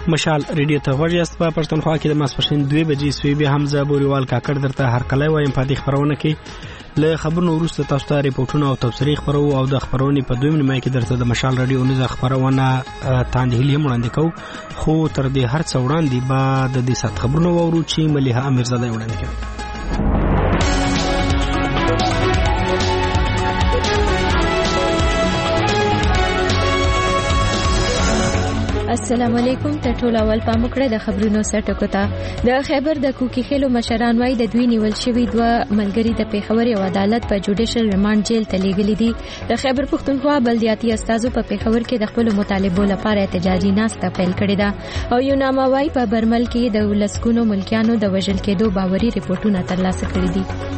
مشال ریډیو ته غوږ یاست. په پښتونخوا کې د ماسپښین 2 بجې سوي به حمزه بوریوال کاکړ درته هرکلی وایم په دې خبرونه کې له خبرونو وروسته تاسو ته ریپورتونه او تبصرې خبرو او د خبرونې په 2 نیمه کې درته د مشال ریډیو نوز خبرونه تاندهلی هم وړاندې کوو. خو تر دې هر څه وړاندې بعد د دې سات خبرونو وورو چې مليحه امیرزاده وړاندې کوي. السلام علیکم. ټول اول پام وکړئ د خبرونو سرټکو ته. د خیبر د کوکي خیلو مشران وايي د دوی نیول شوی 2 ملګری د پیښور یو عدالت په جوډیشل ریماند جیل ته لیږلي دي. د خیبر پښتونخوا بلدیاتي استازو په پیښور کې د خپل مطالبو لپاره احتجاجي ناسته پیل کړې ده او یو نامه وايي په برمل کې د ولسکونو ملکیانو د وژل کېدو باوري ریپورتونه ترلاسه کړي دي.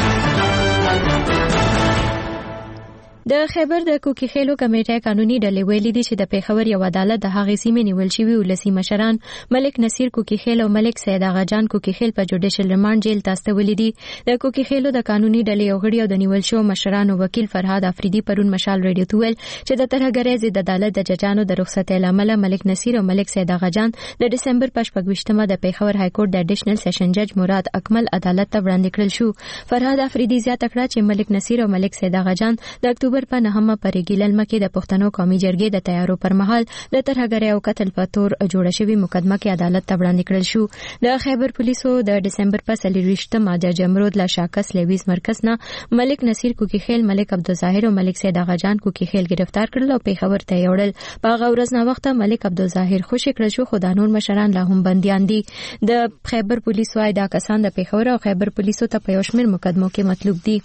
د خیبر د کوکي خیلو کمیټه قانوني ډلې ویلي دي چې د پیښور یو عدالت د هغې سیمې نیول شوي ولسي مشران ملک نصیر کوکي خیل او ملک سید آغا جان کوکي خیل په جوډیشل ریماند جیل ته استولي دي. د کوکي خیلو د قانوني ډلې یو غړي او د نیول شوو مشرانو وکیل فرهاد افریدي پرون مشال ریډیو ته ویل چې د ترهګرۍ ضد عدالت د ججانو د رخصتۍ له امله ملک نصیر او ملک سید آغا جان د ډسمبر په 28مه د پیښور های کورټ د اډیشنل سیشن جج مراد اکمل عدالت ته وړاندې کړل شو. فرهاد افریدي زیاته کړه چې ملک نصیر او ملک سید آغا جان د اکتوبر په 9مه پر ګیلل مکه د پښتنو قومي جرګې د تیارو پر مهال د ترهګرۍ او قتل په تور جوړه شوی مقدمه کې عدالت ته وړاندې کړل شو. د خیبر پولیسو د ډسمبر په 23مه جج امرود لا شاکس لیویز مرکز نه ملک نصیر کوکي خیل ملک عبدالظاهر او ملک سید آغا جان کوکي خیل گرفتار کړل او پیښور ته یوړل. په هغه ورځ نه وخت ملک عبدالظاهر خوشی کړل شو خو د نور مشران لا هم بنديان دي. د خیبر پولیسو وايي دا کسان د پیښور او خیبر پولیسو ته په یو شمېر مقدمو کې مطلوب دي.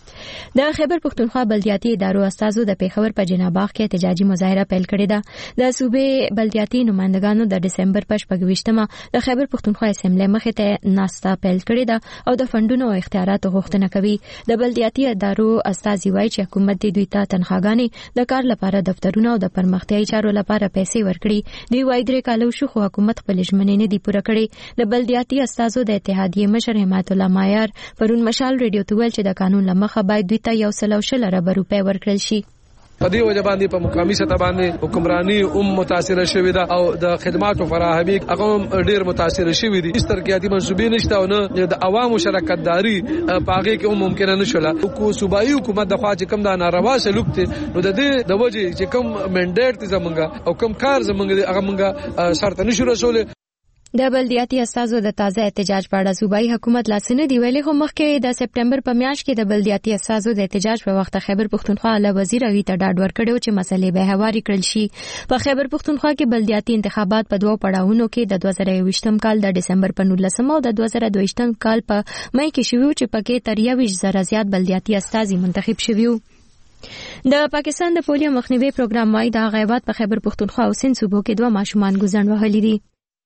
د خیبر پښتونخوا بلدیاتي ادارو استازو د پیښور په جناباغ کې احتجاجي مظاهره پیل کړې ده. د صوبې بلدیاتي نمائندګانو د ډسمبر په 28مه د خیبر پښتونخوا اسمبلی مخې ته ناسته پیل کړې ده او د فندونو او اختیاراتو غوښتنه کوي. د بلدیاتي ادارو استازي وايي چې حکومت دوی ته تنخواګانې د کار لپاره دفترونه او د پرمختیايي چارو لپاره پیسې ورکړي. دوی وايي 3 کال شو خو حکومت خپل ژمنې نه دي پوره کړې. د بلدیاتي استازو د اتحادیې مشر حمایت الله مایار پرون مشال ریډیو ته ویل چې د قانون لمخه باید دوی ته 100 ارب روپۍ ورکړل شي. په دې وجه باندې په مقامي سطح باندې حکمرانی متاثر شوې ده او د خدماتو فراهمي هغه ډیر متاثر شوې دي. هیڅ ترقیاتي منصوبې نشته او نه د عوامو شراکت داري پاغه کې ممکن نه شوله. کو صوبایي حکومت د خوا چې کوم د ناروا سلوک ته نو د دې د وجه چې کوم منډیټ زمونږه او کوم کار زمونږه هغه مونږه شرط نشو رسول. د بلدیاتي استازو د تازه احتجاج په اړه صوبایي حکومت لاسنه دی ویلي خو مخکې د سپټمبر په میاشت کې د بلدیاتي استازو د احتجاج په وخت خیبر پښتونخوا له وزیر اوی ته ډاډ ورکړو چې مسلې به هواري کړل شي. په خیبر پښتونخوا کې بلدیاتي انتخابات په 2 پړاوونو کې د 2023م کال د ډسمبر په 19 او د 2022م کال په مئی کې شوي چې پکې تر 20,000 زیات بلدیاتي استازي منتخب شوي. د پاکستان د پولیو مخنیوي پروګرام وايي د غیبات په خیبر پښتونخوا او سند صوبو کې 2 ماشومان ګوزن وهلي دي.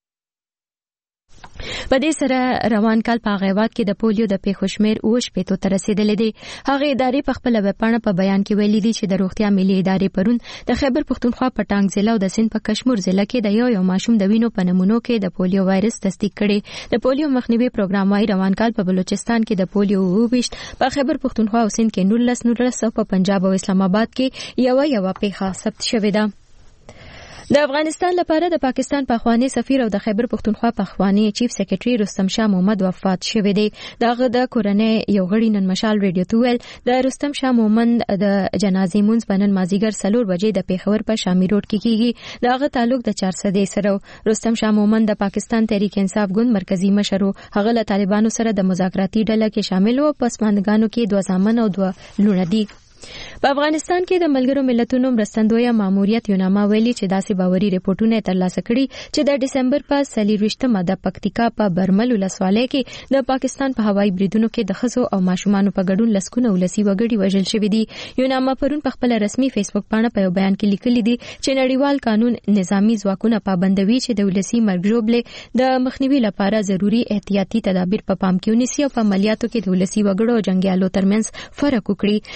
په دې سره روان کال په غیبات کې د پولیو د پیښو شمیر 8 ته رسیدلې دي. هغه ادارې په خپل ویبپاڼه په بیان کې ویلي دي چې د روغتیا ملي ادارې پرون د خیبر پښتونخوا په ټانګ ضلع او د سند په کشمیر ضلع کې د یو ماشوم د وینو په نمونو کې د پولیو وایرس تصدیق کړي. د پولیو مخنیوي پروګرام وايي روان کال په بلوچستان کې د پولیو 20 په خیبر پښتونخوا او سند کې 19 او په پنجاب او اسلام آباد کې یو پیښه ثبت شوې ده. د افغانستان لپاره د پاکستان پخوانی سفیر او د خیبر پښتونخوا پخوانی چیف سیکریټری رستم شاه محمد وفات شوی دی. دغه د کورنۍ یو غړي نن مشال ریډیو ته ویل د رستم شاه محمد د جنازې مونږ په نن مازیګر 4 بجې د پیښور په شامي روډ کې کیږي. دغه تعلق د 400 سره رستم شاه محمد د پاکستان تحریک انصاف ګوند مرکزی مشر هغه له طالبانو سره د مذاکراتي ډله کې شامل و. پسماندګانو کې 2 زامن او 2 لونه دي. په افغانستان کې د ملګرو ملتونو مرستندویه ماموریت یوناما ویلي چې داسې باوري ریپورتونه ترلاسه کړي چې د ډسمبر په 23مه د پکتیکا په برمل ولسوالۍ کې د پاکستان په هوایي بریدونو کې د ښځو او ماشومانو په ګډون لسکونه ولسی وګړي وژل شوي دي. یوناما پرون په خپل رسمي فیسبوک باندې په یو بیان کې لیکلي دي چې نړیوال قانون نظامی ځواکونه پابندوي چې د ولسی مرګ ژوبلې د مخنیوي لپاره ضروری احتیاطي تدابیر په پام کې ونیسي او په عملیاتو کې د ولسی وګړو او جنگیالو ترمنځ فرق وکړي. تر دې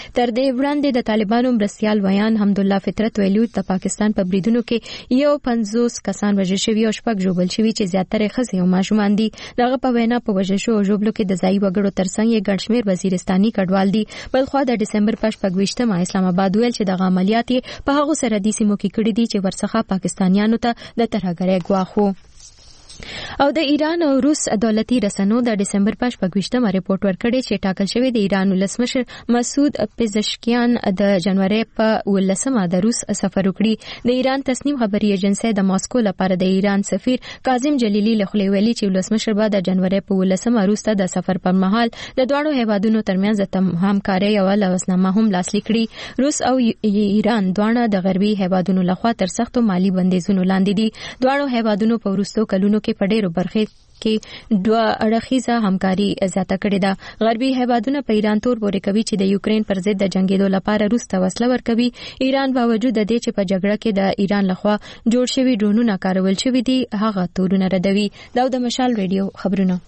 وړاندې د طالبانو مرستيال ویان حمدالله فطرت ویلو د پاکستان په بریدونو کې 50 کسان وژل شوي او 6 ژوبل شوي چې زیاتره ښځې او ماشومان دي. دغه په وینا په وژل شو او ژوبلو کې د ځای وګړو ترڅنګ یې ګڼ شمېر وزیرستاني کډوال دي. بلخوا د ډسمبر په 28 اسلام آباد ویل چې دغه عملیات په هغو سرحدي سیمو کې کړي دي چې ورڅخه پاکستانیانو ته د ترهګرۍ ګواښ وو. او د ایران او روس دولتي رسنیو د ډسمبر په 28 ریپورت ورکړی چې ټاکل شوی د ایران ولسمشر مسعود پزشکیان د جنوري په 19 د روس سفر وکړي. د ایران تصنیم خبري ایجنسی د ماسکو لپاره د ایران سفیر کاظم جلیلی له خپل ویلي چې ولسمشر به د جنوري په 19 روس ته د سفر پر مهال د دوه هیوادونو ترمنځ د همکارۍ او لاسنامه هم لاسلیک کړي. روس او ایران دواړه د غربي هیوادونو لخوا تر سختو مالی بندیزونو لاندې دي. دواړو هیوادونو په وروستو کلونو په ډېرو برخو کې دوه اړخیزه همکاري زیاته کړې ده. غربي هیوادونه په ایران تور پورې کوي چې د یوکرين پر ضد د جنگیدو لپاره روس ته وسله ورکوي. ایران باوجود د دې چې په جګړه کې د ایران لخوا جوړ شوی ډرونونه کارول شوی دي هغه تورونه ردوي. دا د مشال ریډیو خبرونه.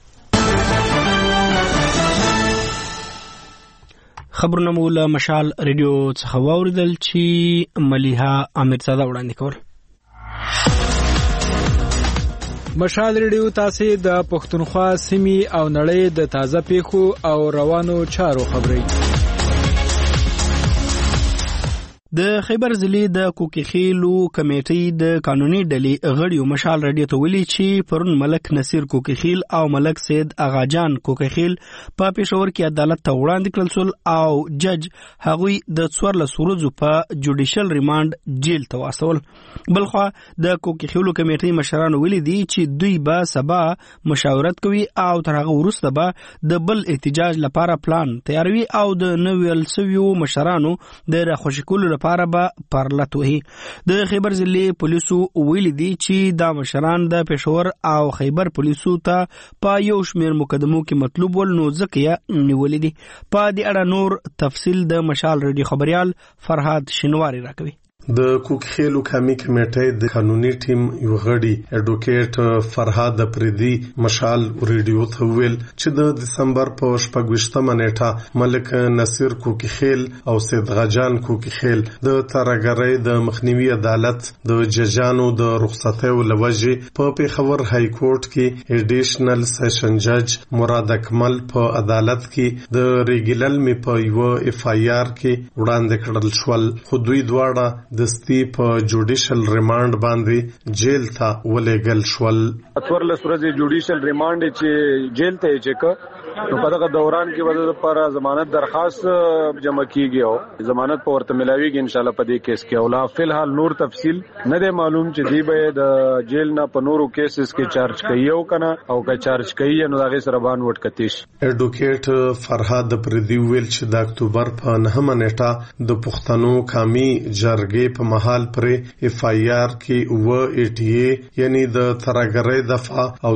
خبرونه مول مشال ریډیو څخه واوریدل چې مليحه امیرزاده وړاندې کول. مشال ریډیو تاسو د پښتونخوا سیمې او نړۍ د تازه پیښو او روانو چارو خبري. د خیبر ضلع د کوکیخیلو کمیټې د قانوني ډلې غړیو مشال رادیو ته ویلي چې پرون ملک نصیر کوکیخیل او ملک سید اغاجان کوکیخیل په پېښور کې عدالت ته وړاندې کړل شول او جج هغوی د 14 ورځو په جوډیشل ریماند جیل ته واستول. بلخوا د کوکیخیلو کمیټې مشرانو ویلي دي چې دوی به سبا مشاورت کوي او تر هغه وروسته به د بل احتجاج لپاره پلان تیاروي او د نویل سویو مشرانو د راخوشي کولو لپاره به پرلط وهي. د خیبر ضلع پولیسو ویلي دي چې دا مشران د پېښور او خیبر پولیسو ته په یو شمېر مقدمو کې مطلوب ول نو ځکه یې نیولې دي. په دې اړه نور تفصیل د مشال ریډیو خبريال فرهاد شینواری راکوي. د کوکخیلو کمی کمیټې د قانوني ټیم یو غړي اډوکیټ فرهاد پردي مشال ریډیو ته ویل چې د دسمبر په 28 نیټه ملک نصیر کوکخیل او سید غجان کوکخیل د ترهګرۍ د مخنیوي عدالت د ججانو د رخصتۍ لوجه په پیښور های کورټ کې ایډیشنل سیشن جج مراد اکمل په عدالت کې د ریګلل می په یو اف آی آر کې وړاندې کړل شول. خو دوی دواړه دستی په جوډیشل ریماند باندې جیل ته ولېګل شول. 14 ورځې جوډیشل ریماند چې جیل ته چک نو په دغه دوران کې وجه لپاره ضمانت درخواست جمع کیږي او ضمانت په ورته ملاويږي ان شاء الله په دې کیس کې. اولا فلحال نور تفصیل نه دی معلوم چې دی به د جیل نه په نورو کیسز کې چارج کوي او کنه او که چارج کوي نو دغه سره باندې وټ کتیش. اډوکیټ فرهاد پردي ویل چې د اکتوبر په 9 نیټه د پښتنو قومي جرګې په محل پر اف آی آر کې و ای ټی ای یعنی د ترهګرۍ دفعه او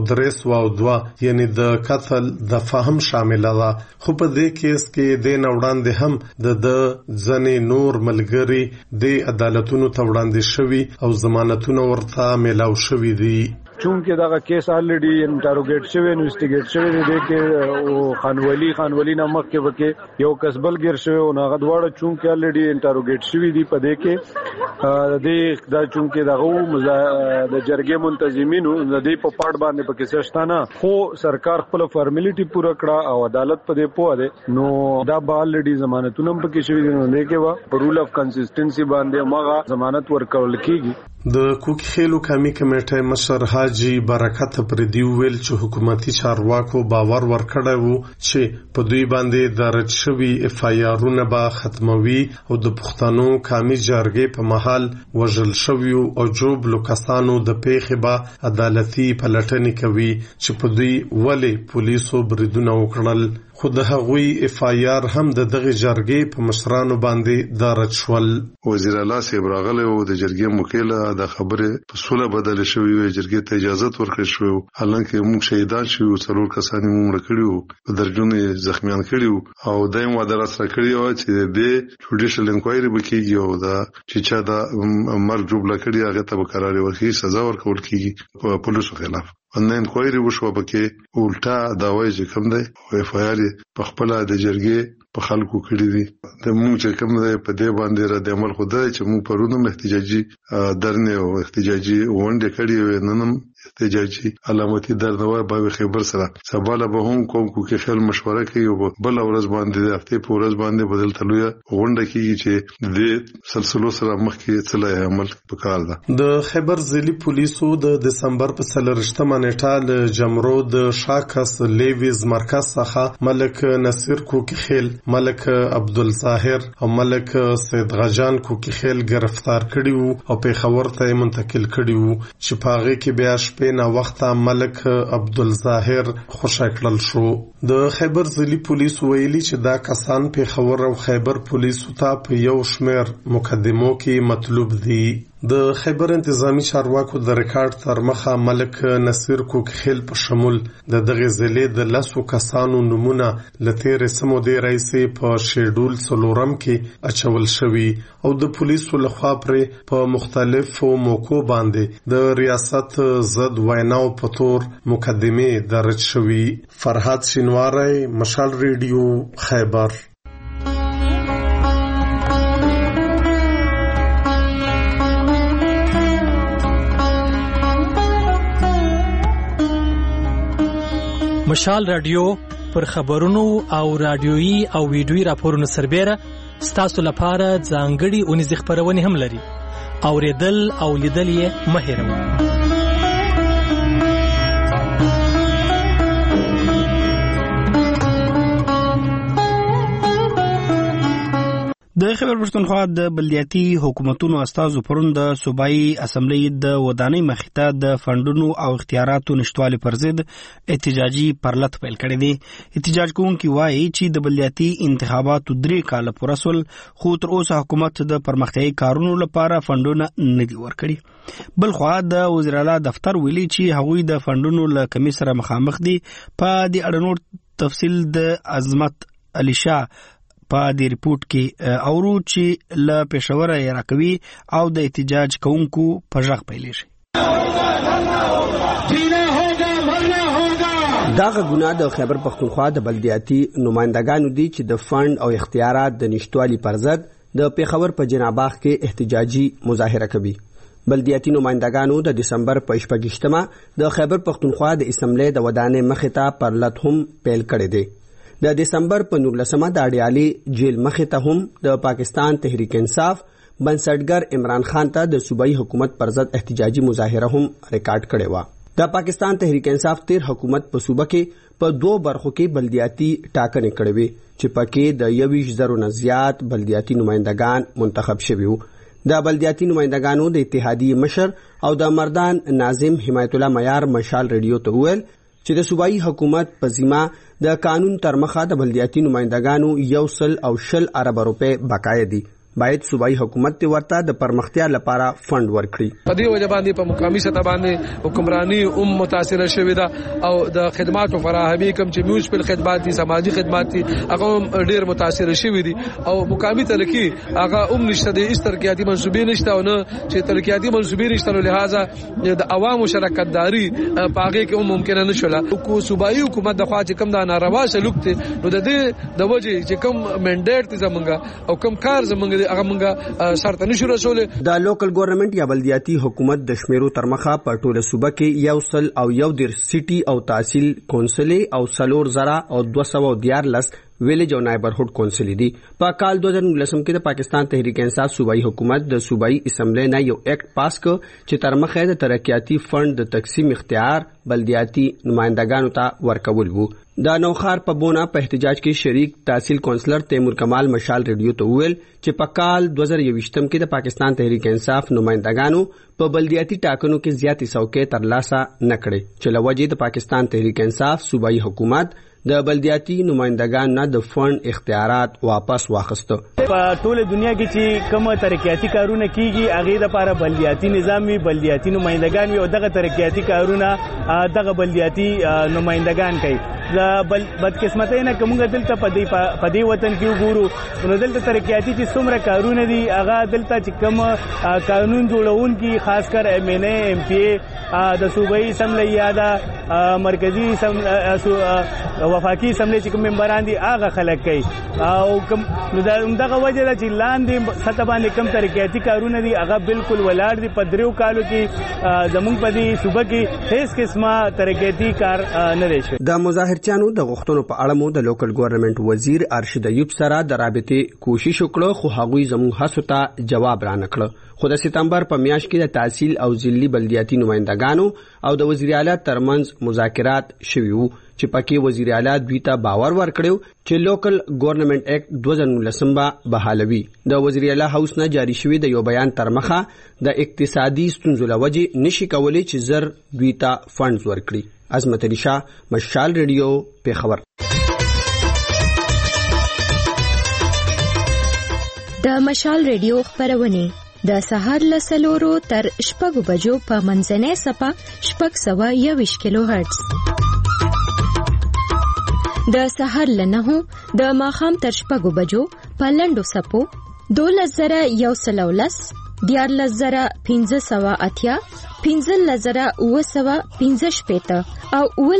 302 یعنی د قتل دفعه هم شامل ده. خو په دې کیس کې د نوړاندې هم د ځنې نور ملګری د عدالتونو ته وړاندې شوی او ضمانتونه ورته ملاو شوی دي. چونکه دا کیس الریډي انټروګیټ شوی انویسټیګیټ شوی دی کې او خانولی نامک کې وکي یو کسبل ګر شوی او هغه دواړه چونکه الریډي انټروګیټ شوی دی په دې کې دا چونکه دغه د جرګې منتظمینو د دې په پاړ باندې په کیسه شتانه خو سرکار خپل فارمیلیټي پوره کړه او عدالت په دې پوه ده نو دا به الریډي ضمانتونه په کې شوی دی نو دې کې وا په رول اف کنسستنسي باندې مغه ضمانت ورکول کیږي. د کوکخیلو کمی کمیټې مشر حاجی برکت پردي ویل چې حکومتي چارواکو باور ورکړی وو چې په دوی باندې درج شوی اف آی آرونه به ختموي او د پښتنو قومي جرګې په محل وژل شوی او جوب لوکسانو د پیښې به عدالتي پلټنې کوي چې په دوی ولې پولیسو بریدونه وکړل. خو د هغوی اف آی آر هم د دغه جرګې په مشرانو باندې درج شول. وزیر اعلی صاحب راغلی او د جرګې موکله د خبره په سوله بدل شوی او جرګې ته اجازه ورکړل شو. حالانکه موږ شهیدان شوو څلور کسان موږ کړیو په درجونه زخمیان کړیو او دایم وعده سره کړیو چې د جوډیشل انکوایري وکړي او دا چې چا د مرګ جوړه کړی هغه ته قرار ورکړي سزا ورکول کیږي په پولیسو خلاف. ان انکوایري وشو پکې الټا داوای چې کوم دی او اف آی آر په خپل د جرګې په خلکو کړی دي. د موږ چې کوم دی په دې باندې را د عمل خدای چې موږ پرونم احتجاجي درنه او احتجاجي ونډه کړی و ننم احتجاجي علامتي درنوای به خبر سره سباله به هم کوم کې خل مشوره کوي او بل ورځ باندې د هفته په ورځ باندې بدل تلوي ونډه کیږي چې د سلسله سره مخ کې څلای عمل وکړ. ده د خیبر ضلعي پولیسو د دسمبر په 13مه نیټه له جمرو د شاکس لیویز مرکز څخه ملک نصیر کوکیخیل، ملک عبدالظاهر او ملک سید غجان کوکیخیل گرفتار کړي وو او پیښور ته منتقل کړي وو چې پاغه کې بیا شپې نه وخت ملک عبدالظاهر خوشی کړل شو. د خیبر ضلعي پولیسو ویلي چې دا کسان پیښور او خیبر پولیسو ته په یو شمیر مقدمو کې مطلوب دي. د خیبر انتظامی چارواکو د ریکارډ تر مخه ملک نصیر کوکیخیل په شمول د دغه ضلع د 10 کسانو نمونه لته رسمو دی رئیس په شیډول څلورم کې اچول شوی او د پولیسو لخوا پر په مختلفو موکو باندې د ریاست زد ویناو په تور مقدمه درج شوی. فرهاد شینواری، مشال ریډیو، خیبر. مشال رادیو پر خبرونو او رادیويي او ویډیويي راپورونو سربېره ستاسو لپاره ځانګړي اونیز خبرونه هم لري. اوریدل او لیدل یې مه هېروئ. د خیبر پښتونخوا د بلدیاتي حکومتونو استازو پرون د صوبایي اسمبلی د ودانۍ مخې ته د فندونو او اختیاراتو نشټوالي پر ضد احتجاجي پرلط پیل کړی دی. احتجاج کوونکي وایي چې د بلدیاتي انتخاباتو 3 کاله پوره سول خو تر اوسه حکومت د پرمختیایي کارونو لپاره فندونه نه دي ورکړي. بلخوا د وزیر اعلی دفتر ویلي چې هغوی د فندونو له کمی سره مخامخ دي. په دې اړه تفصیل د عظمت علي شاه په دې ریپورت کې اورو چې له پېښوره یې راکوي او د احتجاج کوونکو په ژغ پیلېږي. دا غږونه د خیبر پښتونخوا د بلدیاتي نمائندګانو دي چې د فند او اختیارات د نشټوالي پر ضد د پېښور په جناباغ کې احتجاجي مظاهره کوي. بلدیاتي نمائندګانو د دسمبر په 28مه د خیبر پښتونخوا د اسمبلی د ودانۍ مخې ته پرلط هم پیل کړی دی. د دسمبر په 19مه د اډیالي جیل مخې ته هم د پاکستان تحریک انصاف بنسټګر عمران خان ته د صوبایي حکومت پر ضد احتجاجي مظاهره هم ریکارډ کړې و. د پاکستان تحریک انصاف تیر حکومت په صوبه کې په 2 برخو کې بلدیاتي ټاکنې کړې وې چې پکې د 21,000 نه زیات بلدیاتي نمائندگان منتخب شوي وو. د بلدیاتي نمائندگانو د اتحادیې مشر او د مردان ناظم حمایت الله معیار مشال ریډیو ته وویل چې د صوبایي حکومت په ذمہ د قانون تر مخه د بلدیاتي نمائندگانو 120 ارب روپے بقایه دي. باید صوبایي حکومت ته ورته د پرمختیا لپاره فند ورکړي. په دې وجه باندې په مقامي سطح باندې حکمرانی متاثر شوې ده او د خدماتو فراهمي کوم چې میونسپل خدمات دي، سماجی خدمات دي، هغه ډیر متاثر شوې دي او مقامي تلکی هغه نشته د استرکیاتي منسوبې نشته او نه چې تلکیاتي منسوبې نشته، لہذا د عوامو شرکت داری پاګه کې ممکن نه شوله. کو صوبایي حکومت د خوا چې کوم د ناروا سلوک ته نو د دې د وجه چې کوم منډیټ زمونږ او کوم کار زمونږ د لوکل ګورنمنت یا بلدیاتي حکومت د شمیرو تر مخه په ټوله صوبه کې 101 سټي او تحصیل کونسل او 3,000 او 214 ویلیج او نایبرهوډ کونسل دي. په کال 2019 کې د پاکستان تحریک انصاف صوبایي حکومت د صوبایي اسمبلی نه یو ایکټ پاس کړ چې تر مخه د ترقیاتي فند د تقسیم اختیار بلدیاتي نمائندگانو ته ورکول وو. د نوخار په بونه په احتجاج کې شریک تحصیل کونسلر تیمور کمال مشال ریډیو ته ویل چې په کال 2020 کې د پاکستان تحریک انصاف نمائندگانو په بلدیاتي ټاکنو کې زیاتې څوکۍ ترلاسه نه کړې چې لوجې د پاکستان تحریک انصاف صوبایي حکومت د بلدیاتي نمائندگان نه د فند اختیارات واپس واخیسته. په ټوله دنیا کې چې کومه ترقیاتي کارونه کیږي هغه لپاره بلدیاتي نظام وي، بلدیاتي نمائندگان وي او دغه ترقیاتي کارونه دغه بلدیاتي نمائندگان کوي. بدقسمتۍ نه کومه دلته په دې وطن کې وګورو نو دلته ترقیاتي چې څومره کارونه دي هغه دلته چې کوم قانون جوړونکي خاص کر MNA MPA د صوبایي اسمبلی یا د مرکزی وفاقي اسمبلی چې کوم ممبران دي هغه خلک کوي او کوم دغه وجه ده چې لاندې سطح باندې کم ترقیاتي کارونه دي هغه بالکل ولاړ دي. په 3 کالو کې زموږ په دې صوبه کې هیڅ قسمه ترقیاتي کار نه دی شوی. د مظاهرچیانو د غوښتنو په اړه مو د لوکل ګورنمنت وزیر ارشد ایوب سره د رابطې کوشش وکړو خو هغوی زموږ هڅو ته جواب را نکړ. خو د سپتمبر په میاشت کې د تحصیل او ضلعي بلدیاتي نمائندګانو او د وزیر اعلی ترمنځ مذاکرات شوي وو چې پکې وزیر اعلی دوی ته باور ورکړو چې لوکل ګورنمنت اکټ 2019 بحالوي. د وزیر اعلی هاوس نه جاری شوی د یو بیان تر مخه د اقتصادي ستونزو لوجې نشي کولای چې زر دوی ته فنډز ورکړي. عظمت علي شاه، مشال ریډیو، پیښور. د مشال ریډیو خبرونه د سهار له 4 تر 6 بجو په منځنۍ صفه 621 کیلو هرتز، د سهار له 9 د ماښام تر 6 بجو په لنډو صفو 12110 14580 15915 او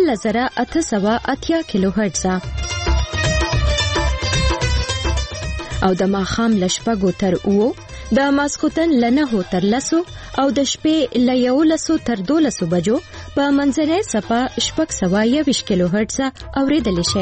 11880 کیلو هرتز او د ماښام له 6 تر 9 د ماسخوتن له 9 تر 10 او د شپې له 11 تر 12 بجو په منځنۍ صفه 621 کیلو هرتز اوریدل شي.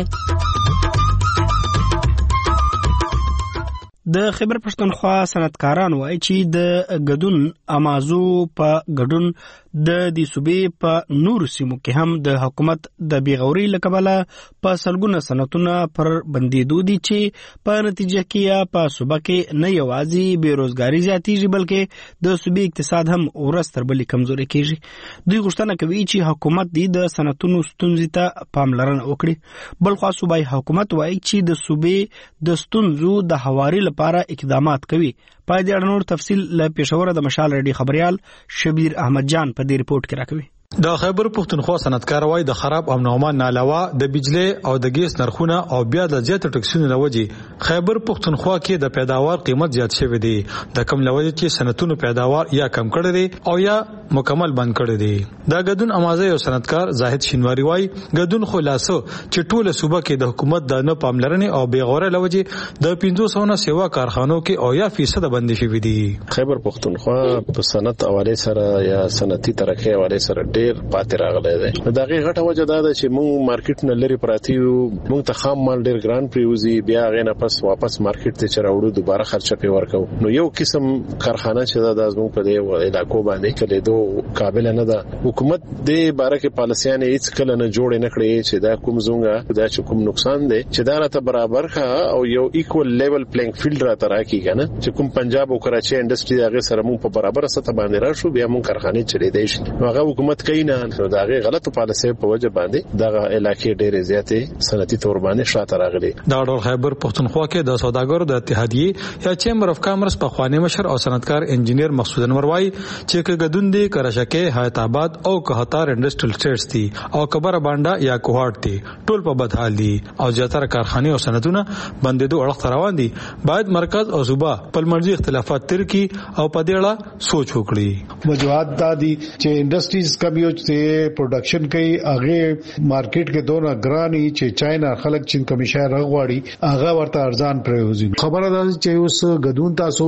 د خیبر پښتونخوا صنعتکاران وایي چې د ګډون امازو په ګډون د دې صوبې په نور سیمو کې هم د حکومت د بیغوري لکبله په سلګونه صنعتونه پر بندیدو دي چې په نتیجه کې په صوبه کې نه یوازې بیروزګاری زیاتیږي بلکې د صوبې اقتصاد هم ورځ تر بلې کمزوري کیږي. دوی غوښتنه کوي چې حکومت د صنعتونو ستونزې ته پاملرنه وکړي. بلخو صوبایي حکومت وایي چې د صوبې د ستونزو د هواري لپاره اقدامات کوي. په دې اړه نور تفصیل له پېښور د مشال ریډیو خبريال شبیر احمد جان په دې ریپورت کې راکوي. د خیبر پښتونخوا صنعتکار وای د خراب امن او امان علاوه د بجلی او د ګیس نرخونه او بیا د زیات ټکسونو لوجې خیبر پښتونخوا کې د پیداوار قیمت زیات شوی دی. د کم لوجې چې صنعتونو پیداوار یا کم کړی دی او یا مکمل بند کړی دی. د ګډون امازه یو صنعتکار زاهد شینواری وای ګډون خلاصو چې ټوله صوبه کې د حکومت د نه پاملرنې او بیغوره لوجې د 500 نه سیوا کارخانو کې او یا فیصد بند شوی دی. خیبر پښتونخوا په صنعت حواله سره یا صنعتي ترقی حواله سره ډیر پاتې راغلی دی. دا غي غټه وجه دا ده چې موږ مارکیټ نه لري پراتی یو، موږ ته خام مال ډیر ګران پریوزي، بیا غینه پس واپس مارکیټ ته چراوړو دوباره خرچه پی ورکو. نو یو قسم کارخانه چې دا زموږ په دې علاقو باندې کله دو قابل نه ده. حکومت دې باره کې پالیسیانه هیڅ کله نه جوړ نه کړی چې دا کوم زونګه دا چې کوم نقصان دی چې دا راته برابر کا او یو ایکوال لیول پلینګ فیلډ راته راکېږي نه چې کوم پنجاب او کراچي انډستری هغه سره موږ په برابر سطح باندې راشو بیا موږ کارخانه چلې دی شي. هغه حکومت کوي نه، دا غي غلطه پالیسي په وجه باندې دغه علاقې ډېرې زیاتې صنعتي تور باندې شاته راغلي. دا ډول خیبر پښتونخوا کې د سوداګرو د اتحادیې یا چیمبر اف کامرس په خوانی مشر او صنعتکار انجینیر مقصود انور وای چې کګدون دي کرشکه حیات آباد او کهتار انډستریل سټیټس دي او کبره باندې یا کوهارت دي ټول په بد حال دي او زیاتره کارخانه او صنعتونه بندیدو اړه روان دي. باید مرکز او صوبه په مرزي اختلافات تر کی او په دې اړه سوچ وکړي. وجوهات دا دي چې انډستریز کبيو چې پروډکشن کوي هغه مارکیټ کې دونه ګراني چې چاینا خلک چین کمیشه راغواړي هغه ورته ارزان پریوزي. خبره ده چې اوس غدون تاسو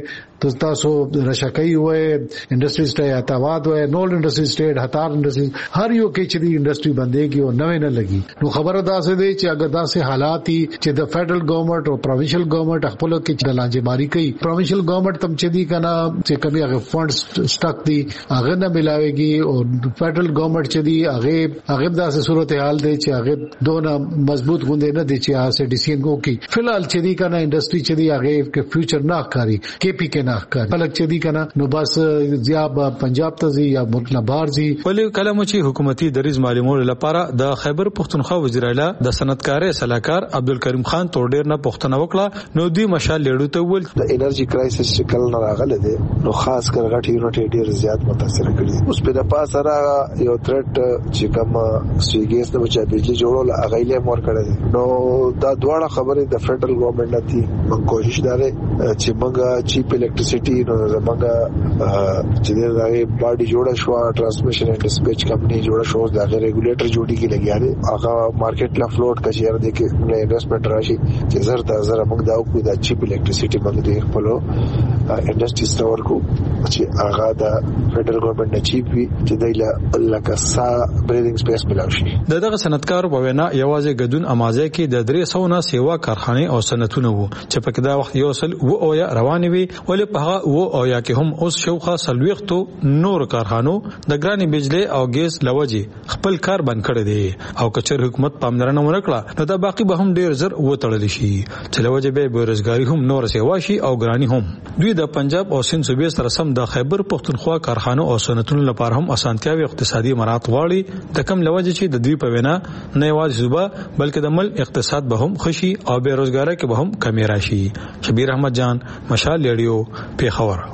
وې تاسو رشکای وې انډستری سټیټ اتواد وې نول انډستری سټیټ هتار انډستری هر یو کې چې دی انډستری بندېږي او نوې نه لګي. نو خبره ده چې اگر داسې حالات چې د فدرل ګورنمنت او پروینشل ګورنمنت خپل کې د لانجماري کوي، پروینشل ګورنمنت تم چې دی کنه چې کمی هغه فندز سٹک دي هغه نه ملاويږي او فدرل ګورنمنت چې دی هغه داسې صورتحال دی چې هغه دونه مضبوط غونډه نه دي چې هغه ډیسیژن کوي. فلحال چې دی کنه انډستری چې دی هغه کې فیوچر نه ښکاري، کې پی کې نه ښکاري. فلک چې دی کنه نو بس زیاب پنجاب ته زی یا ملک نه بهر زی. ولې کلمه چې حکومتي دریز معلومول لپاره د خیبر پښتونخوا وزیر اعلی د صنعتکارۍ صلاحکار عبدالکریم خان توډیر نه پښتنه وکړه. نو دوی مشال لیړو ته ول د انرژي کرایسس چې کله راغله دي نو خاص کر غټي یونټ ډیر زیات متاثر کړي. اوس په د پاسه سره یو ترټ چې کوم سیګیس د بچا بجلی جوړول اغیله مور کړی نو دا دواړه خبرې د فدرل ګورنمنت دي موږ کوشش داره چې موږ چیپ الیکټریسيټي نو موږ چې دغه باډي جوړه شو ټرانسمیشن اینڈ ډسپیچ کمپنی جوړه شو دا ریګولیټر جوړی کې لګیا دي هغه مارکیټ لا فلوټ کچیر دي کې انویسټمنٹ راشي چې زر موږ دا کو دا چیپ الیکټریسيټي موږ دې خپلو انډستری ستور کو چې هغه د فدرل ګورنمنت چیپ وي چې دایله لکه سا بریدینګ سپیس ملاوي دغه صنعتکار په وینا یوازې غدون امازه کې د 300 نه سیوا کارخانه او صنعتونه وو چې په دا وخت یو سل و او یا روان وي ولې په هغه و او یا کې هم اوس شوخه سلويختو نور کارخانو د ګراني بجلی او ګیس لوجي خپل کار بند کړی دی او کچر حکومت پاملرنه ورکړه نو دا باقی به هم ډیر زر و تړل شي چې لوجه به بیروزګاری هم نور سیوا شي او ګراني هم دوی د پنجاب او سند صوبې سره سم د خیبر پختونخوا کارخانو او صنعتونو لپاره هم اسانتیاوي اقتصادي مرات غواړي د کم لوجه چې د دوی په وینا نه یوازې صوبه بلکې د ملک اقتصاد به هم خوشي او بیروزګاری کې به هم کمی راشي شبیر احمد جان مشال ریډیو پیښور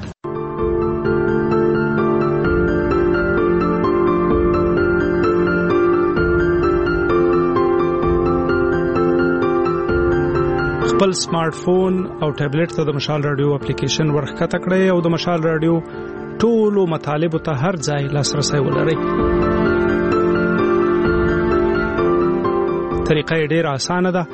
خپل سمارټ فون او ټابلیټ ته د مشال رادیو اپلیکیشن ورخته کړئ او د مشال رادیو ټولو مطالب ته هر ځای لاسرسي ولرئ. طریقه ډېره اسانه ده.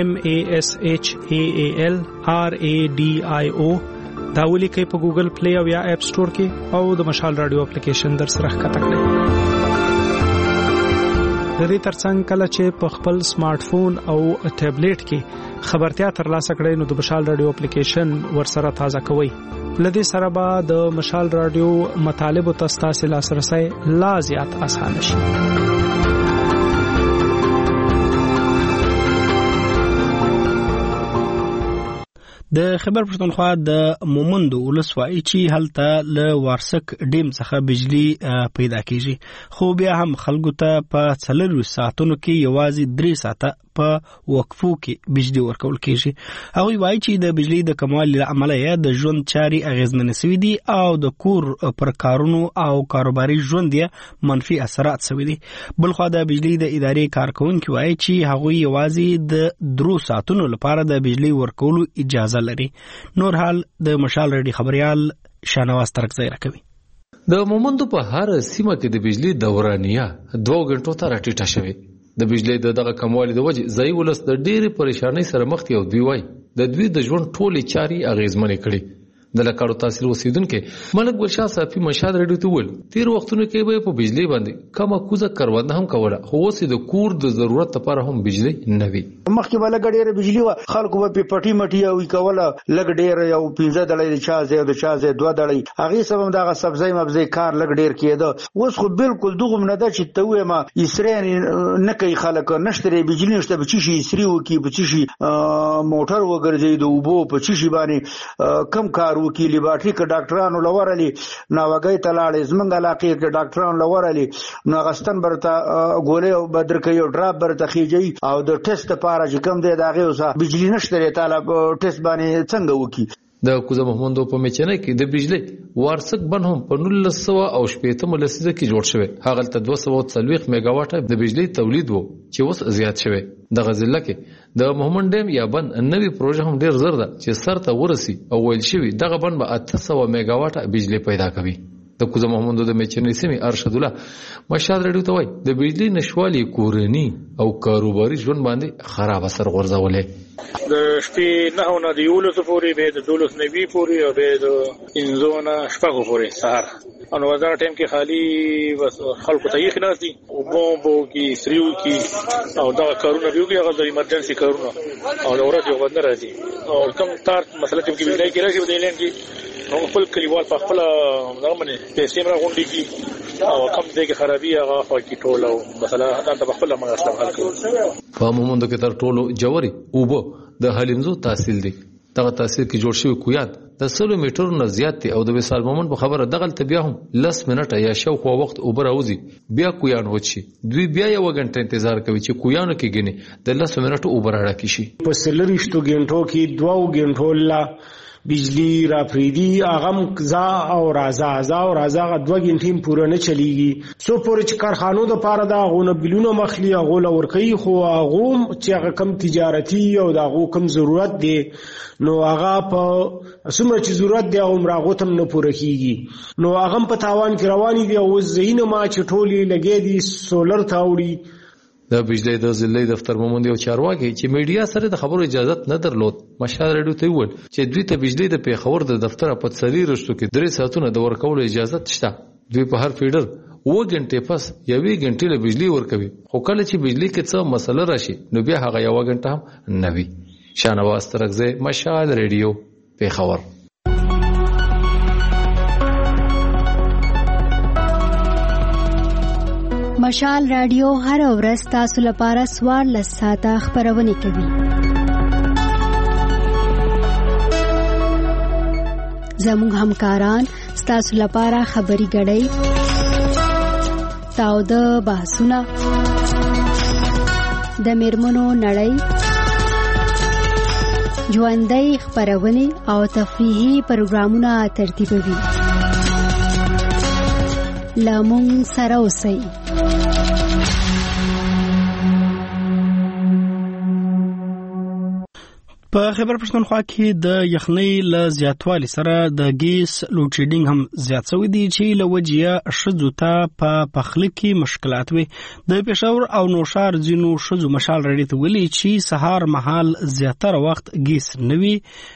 MASHAALRADIO دا ولیکئ په ګوګل پلی او یا اپ سٹور کې او د مشال رادیو اپلیکیشن در سره ښکته کړئ. د دې ترڅنګ کله چې په خپل سمارټ فون او ټابلیټ کې خبرتیا ترلاسه کړئ نو د مشال رادیو اپلیکیشن ورسره تازه کوئ. لدې سره به د مشال رادیو مطالب او تاسو لاسرسي لا زیات اسانه شي. د خیبر پښتونخوا د مومند ولسوالۍ چې هلته له وارسک ډیم څخه بجلی پیدا کیږي خو بیا هم خلکو ته په 4 ساعتونو کې یوازې 3 ساعته په وقفو کې بجلی ورکول کیږي. هغه وایي چې د بجلی د کموالي عمل یې د ژوند چاري اغیزمن شوی دي او د کور پر کارونو او کاروباري ژوند یې منفي اثرات شوی دي. بلخو د بجلی د ادارې کارکونکو وایي چې هغه یوازې د 3 ساعتونو لپاره د بجلی ورکولو اجازه لري. نور حال د مشال رډي خبريال شانواز ترکزی راکوي. د مومندو په هر سیمه کې د بجلی دورانیه 2 غنټو ته راټیټه شوې. د بجلی دغه کموالي د وجه ځای ولس د ډېرې پریشانۍ سره مخ دي او دوی وایي د دوی د ژوند ټولې چاري اغیزمنې کړي. د لکړو تحصیل اوسیدونکو ملک ګلشاه صافي مشال رډي ته ول تیر وختونو کې به په بجلی باندې کومه کوزه کرونه هم کوله خو اوس د کور د ضرورت لپاره هم بجلی نه وي. مخکې بل ګډېره بجلی و خلکو په پټي مټي او کوله لګ ډېر یو 15 دړې چا زه د چا زه 2 دړې هغه سبب دغه سبزی مبزی کار لګ ډېر کېده. اوس خو بالکل دغه نه ده چې ته وې ما اسرائیل نه کوي خلک نشته بجلی نشته به چی شي اسریو کې به چی شي موټر وګرځي د وبو په چی شي باندې کم کار وکي لیبارټری ک ډاکټرانو لورالي ناوګي تلاړې زمنګ علاقې ک ډاکټرانو لورالي نو غستن برته ګولې بدر کې یو ډراپ برته خيږي او د ټیسټ لپاره چې کم دی داغه اوسه بجلی نشته طالب ټیسټ باندې څنګه وکي. د کوزه محمدو په میچنه کې د بجلی وارسک بن هم په 1980 لسیزه کې جوړ شوی. هغه ته 240 میگا واټ د بجلی تولید وو چې اوس زیات شوی. د غزله کې د محمد ډیم یا بند نوې پروژه هم ډیر زر ده چې سر ته ورسی او ویل شوی دغه بند به 800 میگا واټ بجلی پیدا کوي. د کوزه محمدو د میچنې سیمه ارشد الله مشال رډیو ته وای د بجلی نشوالي کورنی او کاروباري ژوند باندې خراب اثر غورځولې. د شپې نه نه د یولس پورې به د دولس نوي پورې او به د انزونه شپږ پورې سهار انو وزاره ټیم کې خالی بس خلکو ته یې خلاص دي او بومبو کې سریو کې او دا کارونه دیو کې هغه د ایمرجنسي کارونه او اورات یو باندې راځي او کوم تار مسله چې ویلای کې راځي د لین کې نو خپل کلیوال په خپل نرمنه پیسې مرا غونډي کې او کم دې کې خرابي هغه خو کې ټول او مثلا دا په خپل مغاسله حل کوي. په مومند کې تر ټولو جوړي او بو د حلیمزو تحصیل دی. دغه تحصیل کې جوړ شوی کویات د 100 میټر نه زیات دي او د وصال مومن په خبره دغه بیا هم 10 منټه یا شاوخوا وخت اوبر اوزي بیا کویان وچی دوی بیا یو غنټه انتظار کوي چې کویانو کې غني د 10 منټه اوبر اړه کی شي په سلریشتو غنټو کې 2 غنټو لا بجلی را پریدي اغم زا او رازا 2 غنټې پوره نه چلیږي سو پورې چې کارخانو د پاره دا غونه بلونه مخلي غول ورکي خو غوم چې کم تجارتي او دا غو کم ضرورت دی نو هغه په څومره چې ضرورت دی عمر هغه تم نه پوره کیږي نو هغه په تاوان کې رواني دی او زینه ما چټولي لګې دي سولر تاوړي د بجلی د ضلعي دفتر مومند یو چارواکي چې میډیا سره د خبرو اجازه نه درلود مشال رادیو ته وویل چې دوی ته بجلی د پیښور د دفتر په سری رښتو کې 3 ساعتونه د ورکولو اجازه شته دوی په هر فیډر 2 غنټې پس 1 غنټې له بجلی ورکوي خو کله چې بجلی کې څه مسله راشي نو بیا هغه 1 غنټه هم نه وي شانواز ترغزه مشال رادیو پیښور مشال رادیو هر ورځ تاسو لپاره 14 ساعته خبرونه کوي. زموږ همکاران تاسو لپاره خبري غړي تاو د بحثونه د میرمنو نړۍ ژوندۍ خبرونه او تفریحي پروګرامونه ترتیبوي. لامون سره اوسئ. په خیبر پښتونخوا کې د یخنۍ له زیاتوالي سره د ګیس لوډ شیډینګ هم زیات شوی دی چې له وجهه ښځو ته په پخلی کې مشکلات وي. د پېښور او نوشار ځینو ښځو مشال رډي ته ویلي چې سهار مهال زیاتره وخت ګیس نه وي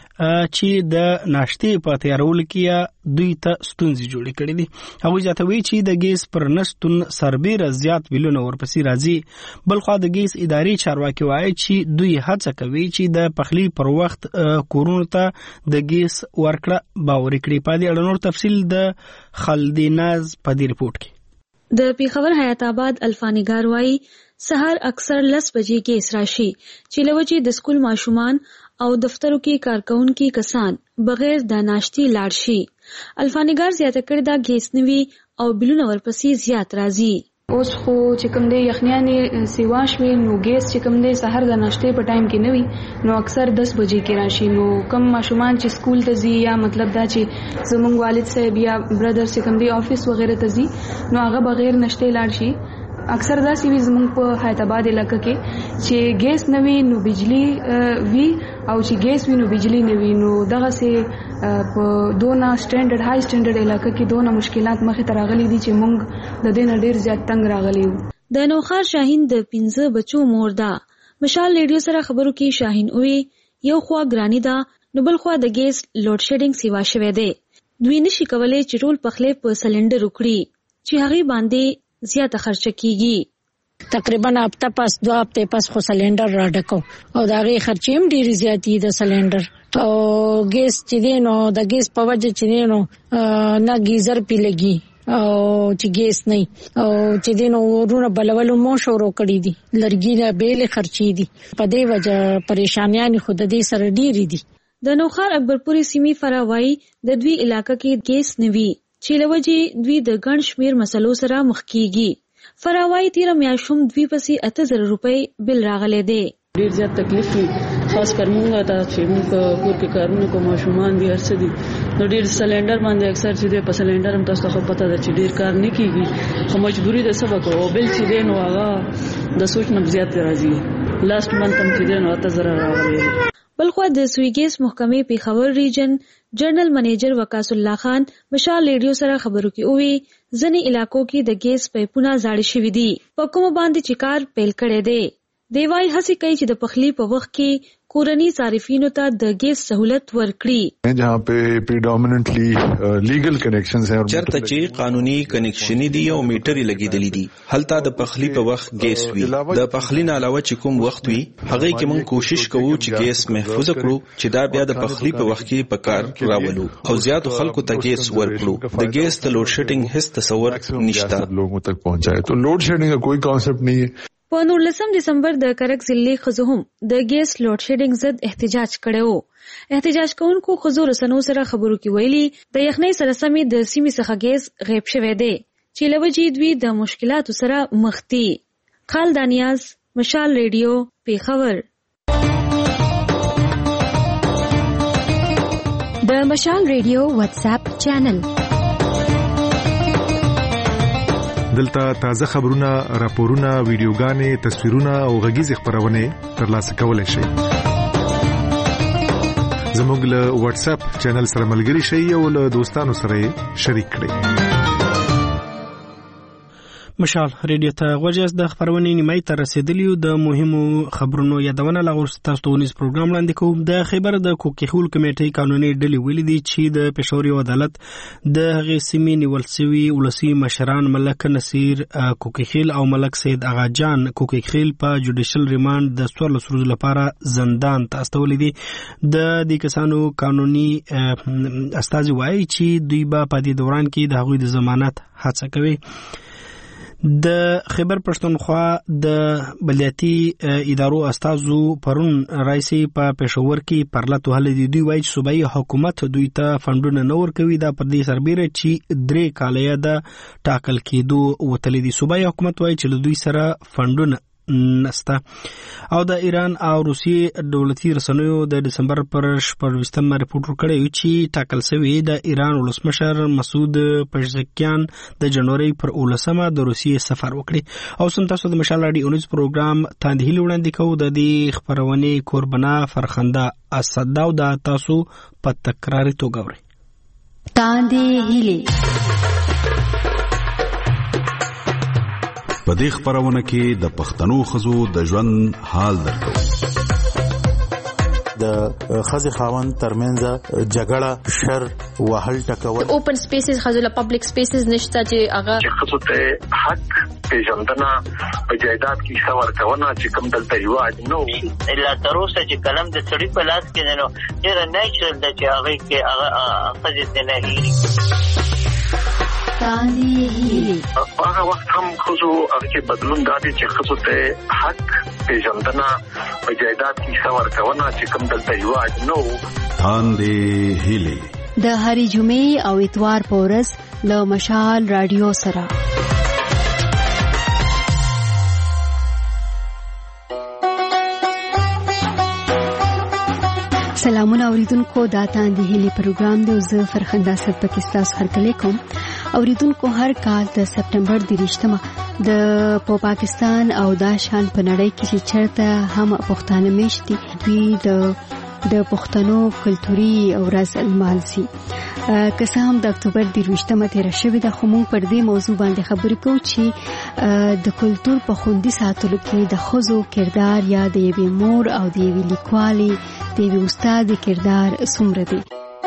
چې د ناشتې په تیارولو کې دوی ته ستونزې جوړې کړې دي. هغوی زیاتوي چې د ګیس پر نشتون سربیره زیات بیلونه ورپسې راځي. بلخوا د ګیس اداري چارواکي وایي چې دوی هڅه کوي چې د پخلی پر وخت کورونو ته د ګیس ورکړه باوري کړي. په دې اړه نور تفصیل د خالدیناز په دې رپورټ کې. د پیښور حیات آباد الفانیګار وایي سهار اکثر 10 بجې ګیس راشي چې لوجې د سکول ماشومان او دفترو کې کارکونکي کسان بغیر د ناشتي لاړ شي. الفانیګار زیاته کړی دا ګیس نوي او بلونه ورپسې زیات راځي. اوس خو چې کوم دی یخنیانې سیواش وي نو ګیس چې کوم دی سحر د ناشتې په ټایم کې نه وي نو اکثر 10 بجې کې راشي. نو کم ماشومان چې سکول ته ځي یا مطلب دا چې زمونږ والد صاحب یا برادر چې کوم دی آفیس وغیرہ ته ځي نو هغه بغیر ناشتې لاړ شي. اکثر دا سی وی زمونږ په حیات آباد علاقې کې چې ګیس نه وي نو بجلی وی او چې ګیس وي نو بجلی نه وي نو دغه سه په دونه سټانډرډ های سټانډرډ علاقې کې دونه مشکلات مخې ته راغلي دي چې مونږ د دې نه ډیر زیات تنگ راغلي یو. د نوخار شاهین د 15 بچو مور ده. مشال ریډیو سره خبرو کې شاهین وی یو خوا ګرانی ده نو بل خوا د ګیس لوډ شیډینګ سیوا شوه ده. دوی نشي کولای چې ټول پخله په سلندر وکړي چې هغه باندې زیاته خرچه کیږي. تقریبا هفته پس 2 هفته پس خو سلندر را ډکو او دا غي خرچې هم ډېری زیاتې د سلندر او ګیس چې دینو د ګیس په وجه چې دینو نه گیزر پی لګي او چې ګیس نه او چې دینو ورونه بلولو مو شروع کړی دي لرګي نه بیل خرچې دي په دې وجه پریشانیاں خود دې سره ډېری دي. د نوخار اکبرپوري سیمې فراوای د دوی علاقې کې ګیس نوي چې لوجې دوی د ګڼ شمیر مسلو سره مخ کیږي. فراوای تیر میاشوم دوی پسې 8000 روپۍ بل راغلي دي. ډیر زیات تکلیف وي خاص کر مونږ ته چې مونږ کور کې کارونه کوم ماشومان دي هرڅه دي نو ډیر سلندر باندې اکثر چې په سلندر هم تاسو خو پته ده چې ډیر کار نه کیږي خو مجبوری ده سبق او بل چې دین او هغه د سوچ نه زیات راځي. لاست منت هم چې دین 8000 راغلي. بلخو د سویګیس محکمې پیښور ریجن جنرال منیجر وقاص الله خان مشال ریډیو سره خبرو کې وی ځنې علاقو کې د ګیس پایپونه زاړه شوي دي په کوم باندې چې کار پیل کړي دي. دیوای هڅه کوي چې د پخلی په وخت کې کورنی صارفینو ته د ګیس سہولت ورکړي. جہاں پہ پریډومیننٹلی لیګل کنیکشنز ہیں چرته چې قانوني کنیکشن دي او میټر لګیدلې دي هلته د پخلی په وخت ګیس وي. د پخلی نه علاوه چې کوم وخت وي هغه کې موږ کوشش کوو چې ګیس محفوظ کړو چې دا بیا د پخلی په وخت کې په کار راولو او زیات خلکو ته ګیس ورکړو. د ګیس د لوډ شیډینګ هیڅ تصور نشته لوگوں تک پہنچائے. تو لوڈ شیڈنگ کا کوئی کانسیپٹ نہیں ہے. په 19 دسمبر د کرک ضلع خزو هم د ګیس لوډ شیډینګ ضد احتجاج کړو. احتجاج کوونکو خزو رسنو سره خبرو کې ویلي د یخنۍ سره سمې د سیمې څخه ګیس غیب شوی دی چې لوجې دوی د مشکلاتو سره مخ دي. خال دانیاز، مشال ریډیو، پیښور. د مشال ریډیو واتس اپ چینل دلته تازه خبرونه، راپورونه، ویډیوګانې، تصویرونه او غږیز خبرونه ترلاسه کولای شئ. زموږ له واتس اپ چینل سره ملګري شئ او له دوستانو سره شریک کړئ. مشال ریډیو ته غوږ د خبرونې نیمای ته رسیدلی د مهمو خبرونو یادونه لغورسته تاسو ته ونیز پروګرام وړاندې کوم. د خیبر د کوکیخول کمیټې قانوني ډلې ویلي دي چې د پېښور عدالت د هغې سیمې نیول شوي ولسي مشران ملک نصیر کوکیخیل او ملک سید اغا جان کوکیخیل په جوډیشل ریماند د 14 ورځو لپاره زندان ته استولي دي. د دې کسانو قانوني استازي وایي چې دوی به په دې دوران کې د هغوی د ضمانت هڅه کوي. د خیبر پښتونخوا د بلدیاتي ادارو استازو پرون رئیسي په پېښور کې پرلط وهلې دي. دوی وایي چې صوبایي حکومت دوی ته فنډونه نه ورکوي. دا پر دې سربیره چې 3 کاله یې د ټاکل کېدو وتلې دي. صوبایي حکومت وایي چې له دوی سره فنډونه نسته. او د ایران او روسیې دولتي رسنیو د دسمبر پر 14 رپورټ ورکړی چې ټاکل شوی د ایران ولسمشر مسعود پزشکیان د جنوري پر 19 د روسیې سفر وکړي. او سم تاسو د مشال راډیو نیوز پروګرام تاندې هیله وړاندې کوو. د دې خبرونه قربانا فرخنده اسد او د تاسو په تکراري توګه اوري. تاندې هیله په دې خبرونه کې د پښتنو خزو د ژوند حال درکو. د خزي خاوند ترمنځ جګړه، شر، وهل ټکول. اوپن سپیسز خزو له پبلک سپیسز نشته چې هغه خزو ته حق پیژندنه په جایداد کې څور کوونه چې کوم دلته رواج نو الا تر اوسه چې کلم د سړي په لاس کې نه ډیر نیچرل د چې هغه کې هغه خزي نه هېري. هغه وخت هم خزو هغه بدلون دادي چې خزو ته حق پیژندنه په جایداد کې څور کوونه چې کوم دلته رواج نو. تاندې هیلي د هرې جمعې او اتوار په ورځ له مشال رادیو سره. سلامونه اوریدونکو، دا تاندې هیلي پروګرام دی. زه فرخنده اسد پاکستان هرکلی کوم. اوریدونکو، هر کال د سپټمبر 23 د پاکستان او د شان په نړۍ کې چې چرته هم پښتانه میشتي دوی د پښتنو کلتوري ورځ لمانځي. که څه هم د اکتوبر 23 تیر شوې ده، خو موږ پر دې موضوع باندې خبرې کوو چې د کلتور په خوندي ساتلو کې د ښځو کردار یا د یوې مور او د یوې لیکوالې د یوې استاد کردار څومره دی.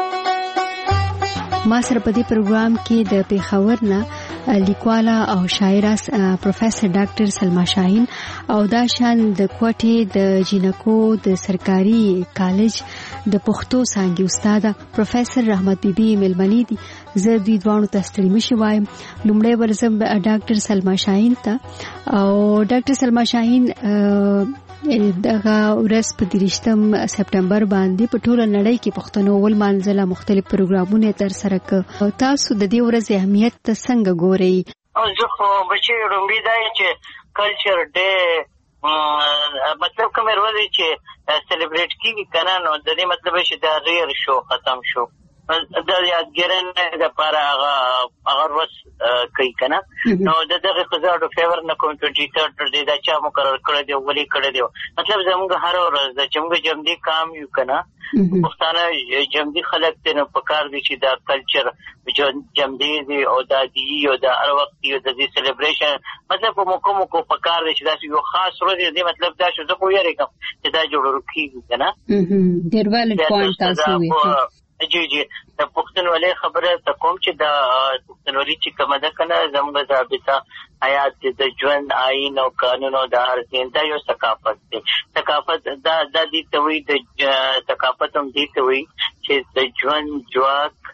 ما سره په دې پروګرام کې د پیښور نه لیکواله او شاعره پروفیسور ډاکټر سلما شاهین او دا شان د کوټې د جینکو د سرکاري کالج د پښتو څانګې استاد پروفیسور رحمت بیبي ملمنی دي. زه دوی دوانو ته ستړي مشي وایم. لومړی ورزم ډاکټر سلما شاهین ته. او ډاکټر سلما شاهین دغه ورځ په 23 سپټمبر باندې په ټوله نړۍ کې پښتنو ولمانځله مختلف پروګرامونه تر سره کړ. تاسو د دې ورځې اهمیت څنګه ګورئ؟ زه خو بچی رومبي دی چې کلچر ډے مطلب کوم ورځ چې سلیبریټ کیږي کنه، نو د دې مطلب چې دا غیر شو ختم شو د یادګارنه د لپاره هغه ورځ کوي کنه. نو دغه خزاړو فیور نه کوم 23 د چا مقرر کړی دی ولې کړی دی. مطلب زموږ هر ورځ د چمګ جمدی کام یو کنه، پښتانه جمدی خلک ته نه پکار دي چې دا کلچر جمدی دی او دا دی او دا هر وخت یو د دې سلیبریشن مطلب کوم پکار دي چې دا یو خاص ورځ دی. مطلب دا شو زه خو یې کوم چې دا جوړ کیږي کنه. ډیر ویلډ پوینټ تاسو وی. جی د پښتونولۍ خبره ته کوم چې د پښتونولۍ چې کومه ده کنه زموږ ضابطه حیات د ژوند آئین او قانون او د هر څه دا یو ثقافت دی. ثقافت دا د دې ته وی د ثقافت هم دې ته وی چې د ژوند جواک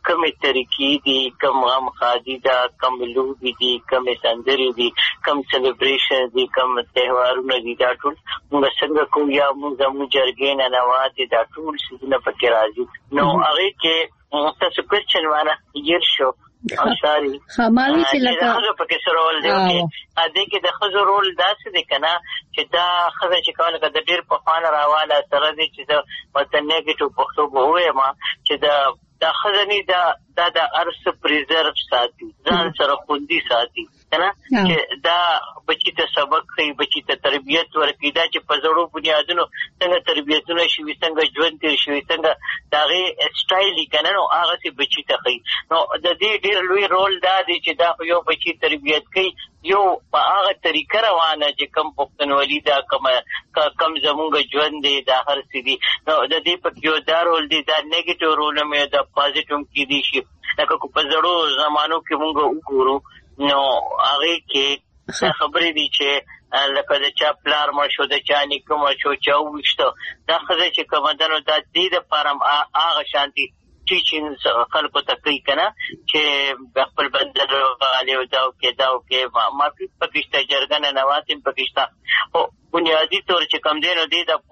کمې طریقې دي، کم غم خادي ده، کم لوبې دي، کم سندرې دي، کم سلیبریشن دي، کم تهوارونه دي، دا ټول موږ څنګه کوو یا موږ زموږ جرګې ننواتې دا ټول څیزونه پکې راځي. نو هغې کې تاسو کوېسچن والا هیر شو ساري خامالي چې لکه ښځو پکې څه رول دی. دې کې د ښځو رول داسې دی که نه چې دا ښځه چې کوله که د ډېر پخوانه راواله سره دی چې زه ورته نیګیټیو پښتو به ووایم چې دا ښځه نه دا د هر څه پریزرو ساتي، ځان سره خوندي ساتي که نه، چې دا بچي ته سبق ښيي، بچي ته تربیت ورکوي. دا چې په زړو بنیادونو څنګه تربیتونه شوي، څنګه ژوند تېر شوي، څنګه د هغې سټایل وي که نه، نو هغسې بچي ته ښيي. نو د دې ډېر لوی رول دا دی چې دا خو یو بچي تربیت کوي، یو په هغه طریقه روانه چې کم پښتونولي ده، کم زمونږ ژوند دی، دا هر څه دي. نو د دې پکې یو دا رول دی، دا نیګیټیو رول هم دا پازیټیو هم کېدی شي. لکه په زړو زمانو کې مونږ وګورو نو هغې کې دا خبرې دي چې لکه د چا پلار مړ شو، د چا نیکه مړ شو، چا وویشته، دا ښځه چې کومه ده نو دا دې دپاره هم هغه شانتي ټیچینګز خلکو ته کوي که نه چې خپل بندر غالي او دا وکړې معافي پکې شته، جرګه ننوات هم پکې شته. خو بنیادي طور چې کوم دی نو دی د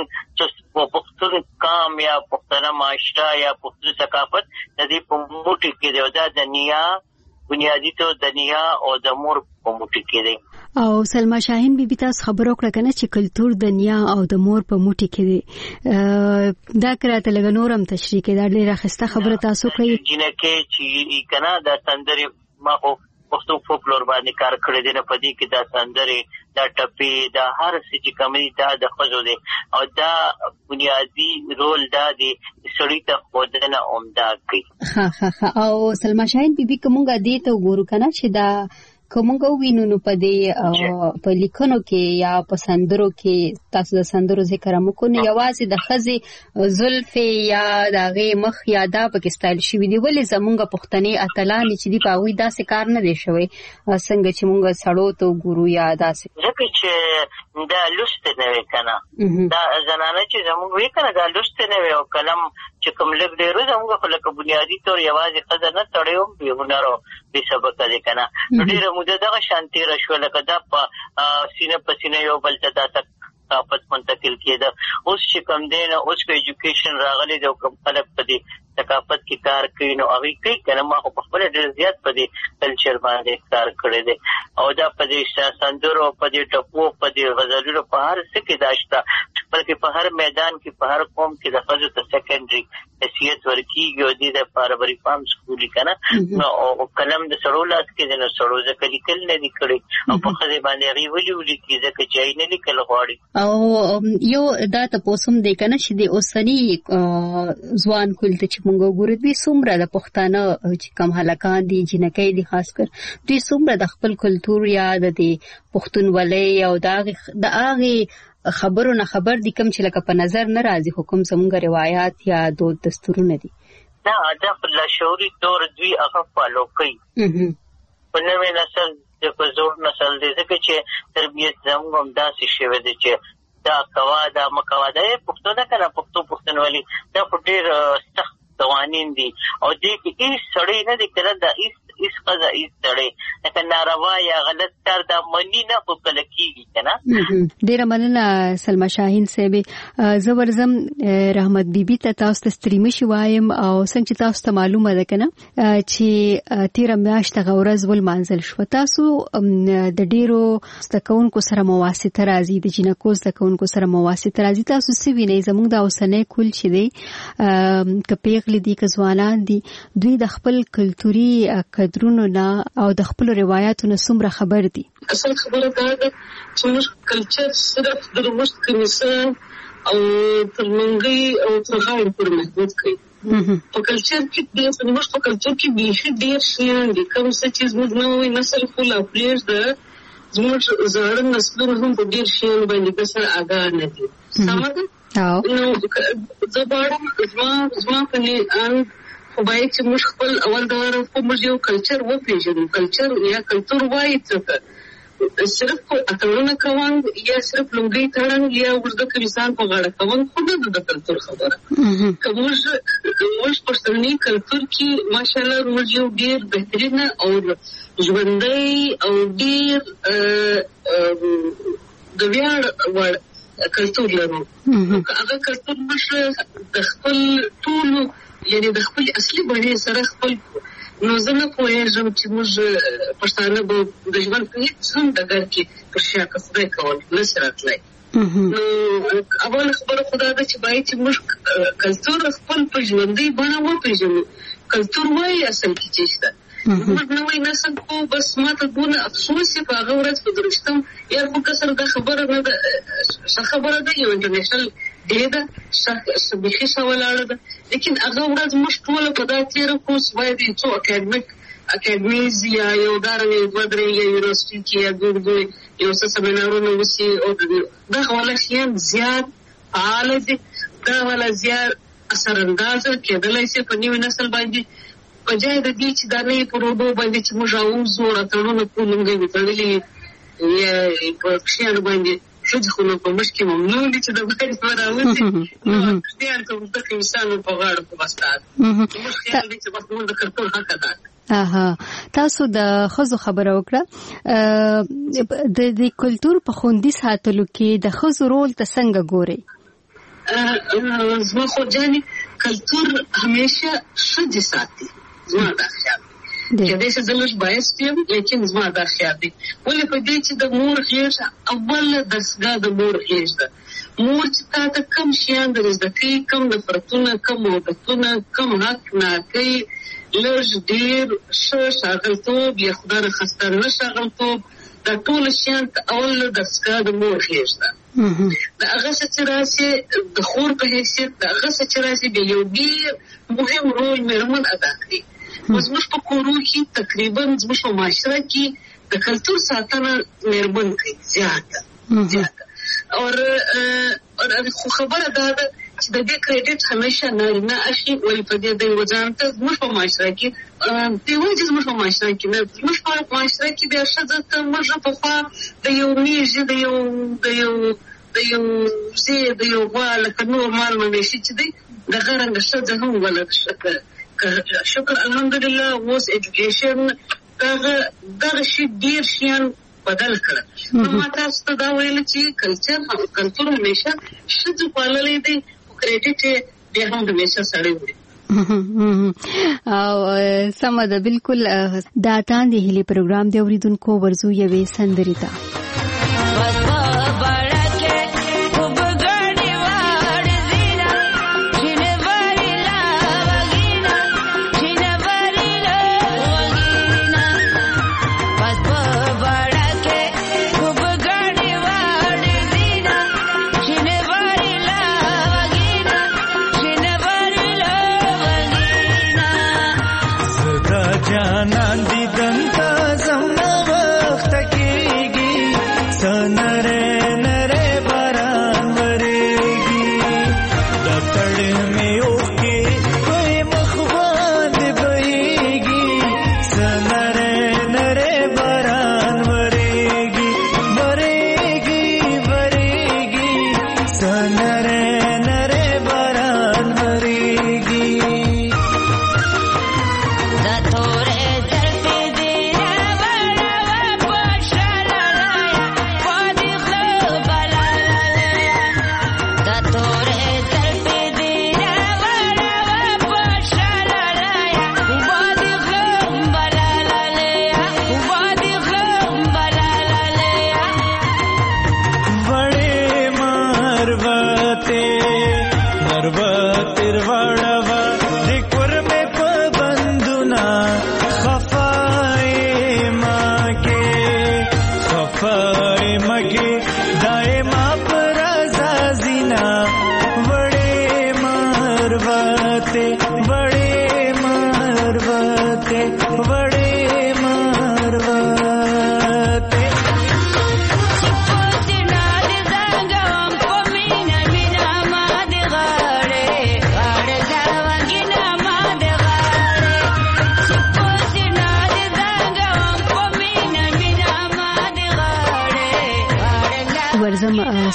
پښتون قام یا پښتنه معاشره یا پښتون ثقافت د دې په موټي کې دی، او دا د نیا بنیادي طور د نیا او د مور په موټي کې دی. او سلما شاهین بیبي تاسو خبرو کړه کنه چې کلتور د نیا او د مور په موټي کې دی، دا کراته لږ نور هم تشریح کړئ. دا ډېره ښایسته خبره تاسو کوي. جنکې چې کنه دا سندرې ما خو پښتو فولکلور باندې کار کړی دی، نه په دې کې دا سندرې، دا ټپې، دا هر څه چې کوم دي دا د ښځو دی، او دا بنیادي رول دا دی سړي ته ښودنه عمده کوي. او سلما شاهین بیبي که مونږ دې ته وګورو که نه چې دا که مونږ ووینو نو په دې په لیکنو کې یا په سندرو کې تاسو د سندرو ذکر هم وکړو، نو یوازې د ښځې زلفې یا د هغې مخ یا دا پکې سټایل شوي دي. ولې زمونږ پښتنې اتلانې چې دي په هغوی داسې کار نه دی شوی څنګه چې مونږ سړو ته وګورو یا داسې؟ ځکه چې دا لوستې نه وي که نه، دا زنانه چې زمونږ وي که نه دا لوستې نه وي، او قلم چې کوم لږ ډېر وي زمونږ خو لکه بنیادي طور یوازې ښځه نه سړی هم بې هنر او بې سبقه دی که نه. نو ډېره موده دغه شان تېره شوه لکه دا په سینه په سینه یو بل ته دا ثقافت منتقل کېده. اوس چې کوم دی نو اوس په ایجوکیشن راغلی دی او کوم خلک په دې ثقافت کې کار کوي نو هغوی کوي که نه. ما خو پخپله ډېر زیات په دې کلچر باندې کار کړی دی، او دا په دې سندرو، په دې ټپو، په دې غزلونو، په هر څه کې دا شته، بلکې په هر میدان کې، په هر قوم کې د ښځو ته سیکنډري حیثیت ورکېږي، او دې دپاره به ریفارم سکول که نه. نو قلم د سړو لاس کې دی، نو سړو ځکه لیکل نه دي کړی، او په ښځې باندې هغې ولې ولیکي ځکه چې هغې نه لیکل غواړي. او یو دا تپوس هم دی که نه چې د اوسني ځوان کل ته چې مونږ وګورو دوی څومره د پښتانه چې کوم هلکان دي، جنکۍ دي خاص کر، دوی څومره د خپل کلتور یا د پښتونولۍ او د هغې خبرو نه خبر دي کوم چې لکه په نظر نه راځي، خو کوم زموږ روایات یا دود دستورونه دي. دا په لاشعوري طور دوی هغه فالو کوي. په نوی نسل په زوړ نسل دی، ځکه چې تربیت زموږ هم داسې شوی دی چې دا کوه دا مه کوه، دا یې پښتو ده که نه، پښتونولي دا خو ډېر سخت قوانین دي، او دې کې هېڅ سړی نه دی که نه، دا هېڅ ښځه هېڅ سړی لکه ناروا یا غلط کار دا مني نه، خو کله کېږي که نه. ډېره مننه سلما شاهین صاحبې. زه ورځم رحمت بیبي ته، تاسو ته ستړي مشي وایم، او څنګه چې تاسو ته معلومه ده که نه چې تېره میاشت هغه ورځ ولمانځل شوه، تاسو د ډېرو زده کوونکو سره مواسطه راځي، د جینکو زده کوونکو سره مواسطه راځي، تاسو څه وینئ زموږ د اوسنی کل چې دی که پیغلې دي که ځوانان دي، دوی د خپل کلتوري قدرونو نه او د خپل روایتو نه څومره خبر دي؟ اصل خبره دا ده چې موږ کلچر صرف د زموږ کمیسه او تر منګۍ او تر غاړې پورې محدود کړي. په کلچر کې زموږ په کلچر کې بیخي ډېر شیان دي، کوم څه چې زموږ نوی نسل خو لا پرېږده، زموږ زاړه نسلونه هم په ډېر شیانو باندې داسې اګاه نه دي. سمه ده؟ نو زه غواړم زما په نیت خو باید چې موږ خپل اول دوره خو موږ یو کلچر وپېژنو. کلچر یا کلتور وایي څه ته، صرف اتړونه کوم یا صرف لنګي تړن یا ورته کمیسان په غاړه کوم خو د کلتور خبره کومش پښتني کلتور کې ماشاءالله موږ یو ډیر بهترین او ژوندۍ او ډیر د ویاړ وړ کلتور لرو هغه کلتور مشه د خپل ټول یعنی د خپل اصلي بڼې سره خپل نو زه نه پوهېږم چې موږ پښتانه به د ژوند په هېڅ هم ډګر کې پر شا کسبۍ کول نشي راتلی نو اول خبره خو دا ده چې باید چې موږ کلتور خپل په ژوندۍ بڼه وپېژنو کلتور وایي اصل کې چې شته موږ نوی نسل خو بس ماته دونه افسوس یې په هغه ورځ په درشتم یا خو کسر دا خبره نه ده ښه خبره ده یو انټرنیشنل ډے ده بیخي ښه ولاړه ده لیکن هغه ورځ موږ ټوله په دا تېره کړو چې باید څو اکاډمیز یا یو دارنګه دوه درې یا یونیورسټي کې یا ګورګوی یو څه سمینارونه وشي او دغه والا شیان زیات فعاله دي دا والا زیات اثراندازه کېدلی شي په نوي نسل باندې په ځای د دې چې دا نه یې په روډو باندې چې موږ راوځو راټولونه کوو لنګۍ مې تړلي یا په کښیانو باندې ښځې خو نو په مخ کې ممنوع دي چې د باندې به راوځي نو کښیان که د کمیسانو په غاړه په بسته موږ خیال دی چې بس موږ د کلتور حق ادا تاسو د ښځو خبره وکړه د کلتور په خوندي ساتلو کې د ښځو رول ته څنګه ګورئ زما خو جاني کلتور همیشه ښځې ساتي زما دا خیال کېدای شي زه لږ باعث یم لیکن زما دا خیال دی ولې په دې چې د مور غېږ اوله دستګاه د مور غېږ ده مور چې تا ته کم شیان در زده کوي کم نفرتونه کم عادتونه کم حق ناکوي لږ ډېر ښه ښاغلتوب یا خدای نخواسته نه ښاغلتوب دا ټول شیان ته اوله دستګاه د مور غېږ ده د هغه څه چې راشي د خور په حیثیت د هغه څه چې راشي بیا یو ډېر مهم رول مېرمن ادا کوي زموږ په کورو کې تقریبا زموږ په معاشره کې د کلتور ساتنه مېرمن کوي زیاته او خو خبره دا ده چې د دې کریډټ همیشه نارینه اخلي ولې په دې د یوه ځان ته زموږ په معاشره کې یوازې زموږ په معاشره کې نه زموږ په معاشره کې بیا ښځه ته موږ پخوا د یو میږي د یو وزې د یو غوا لکه نور مال مویشي چې دی دغه رنګه ښځه هم ولد شکر الحمدلله اوس ایجوکیشن دغه شي ډېر شیان بدل کړل نو ما تاسو ته دا ویل چې کلتور همیشه ښځو پاللی دی خو کریډټ یې بیا هم همیشه سړی وړي او سمه ده بالکل دا تاندې هیلې پروګرام دی اوریدونکو ورزو یوې سندرې ته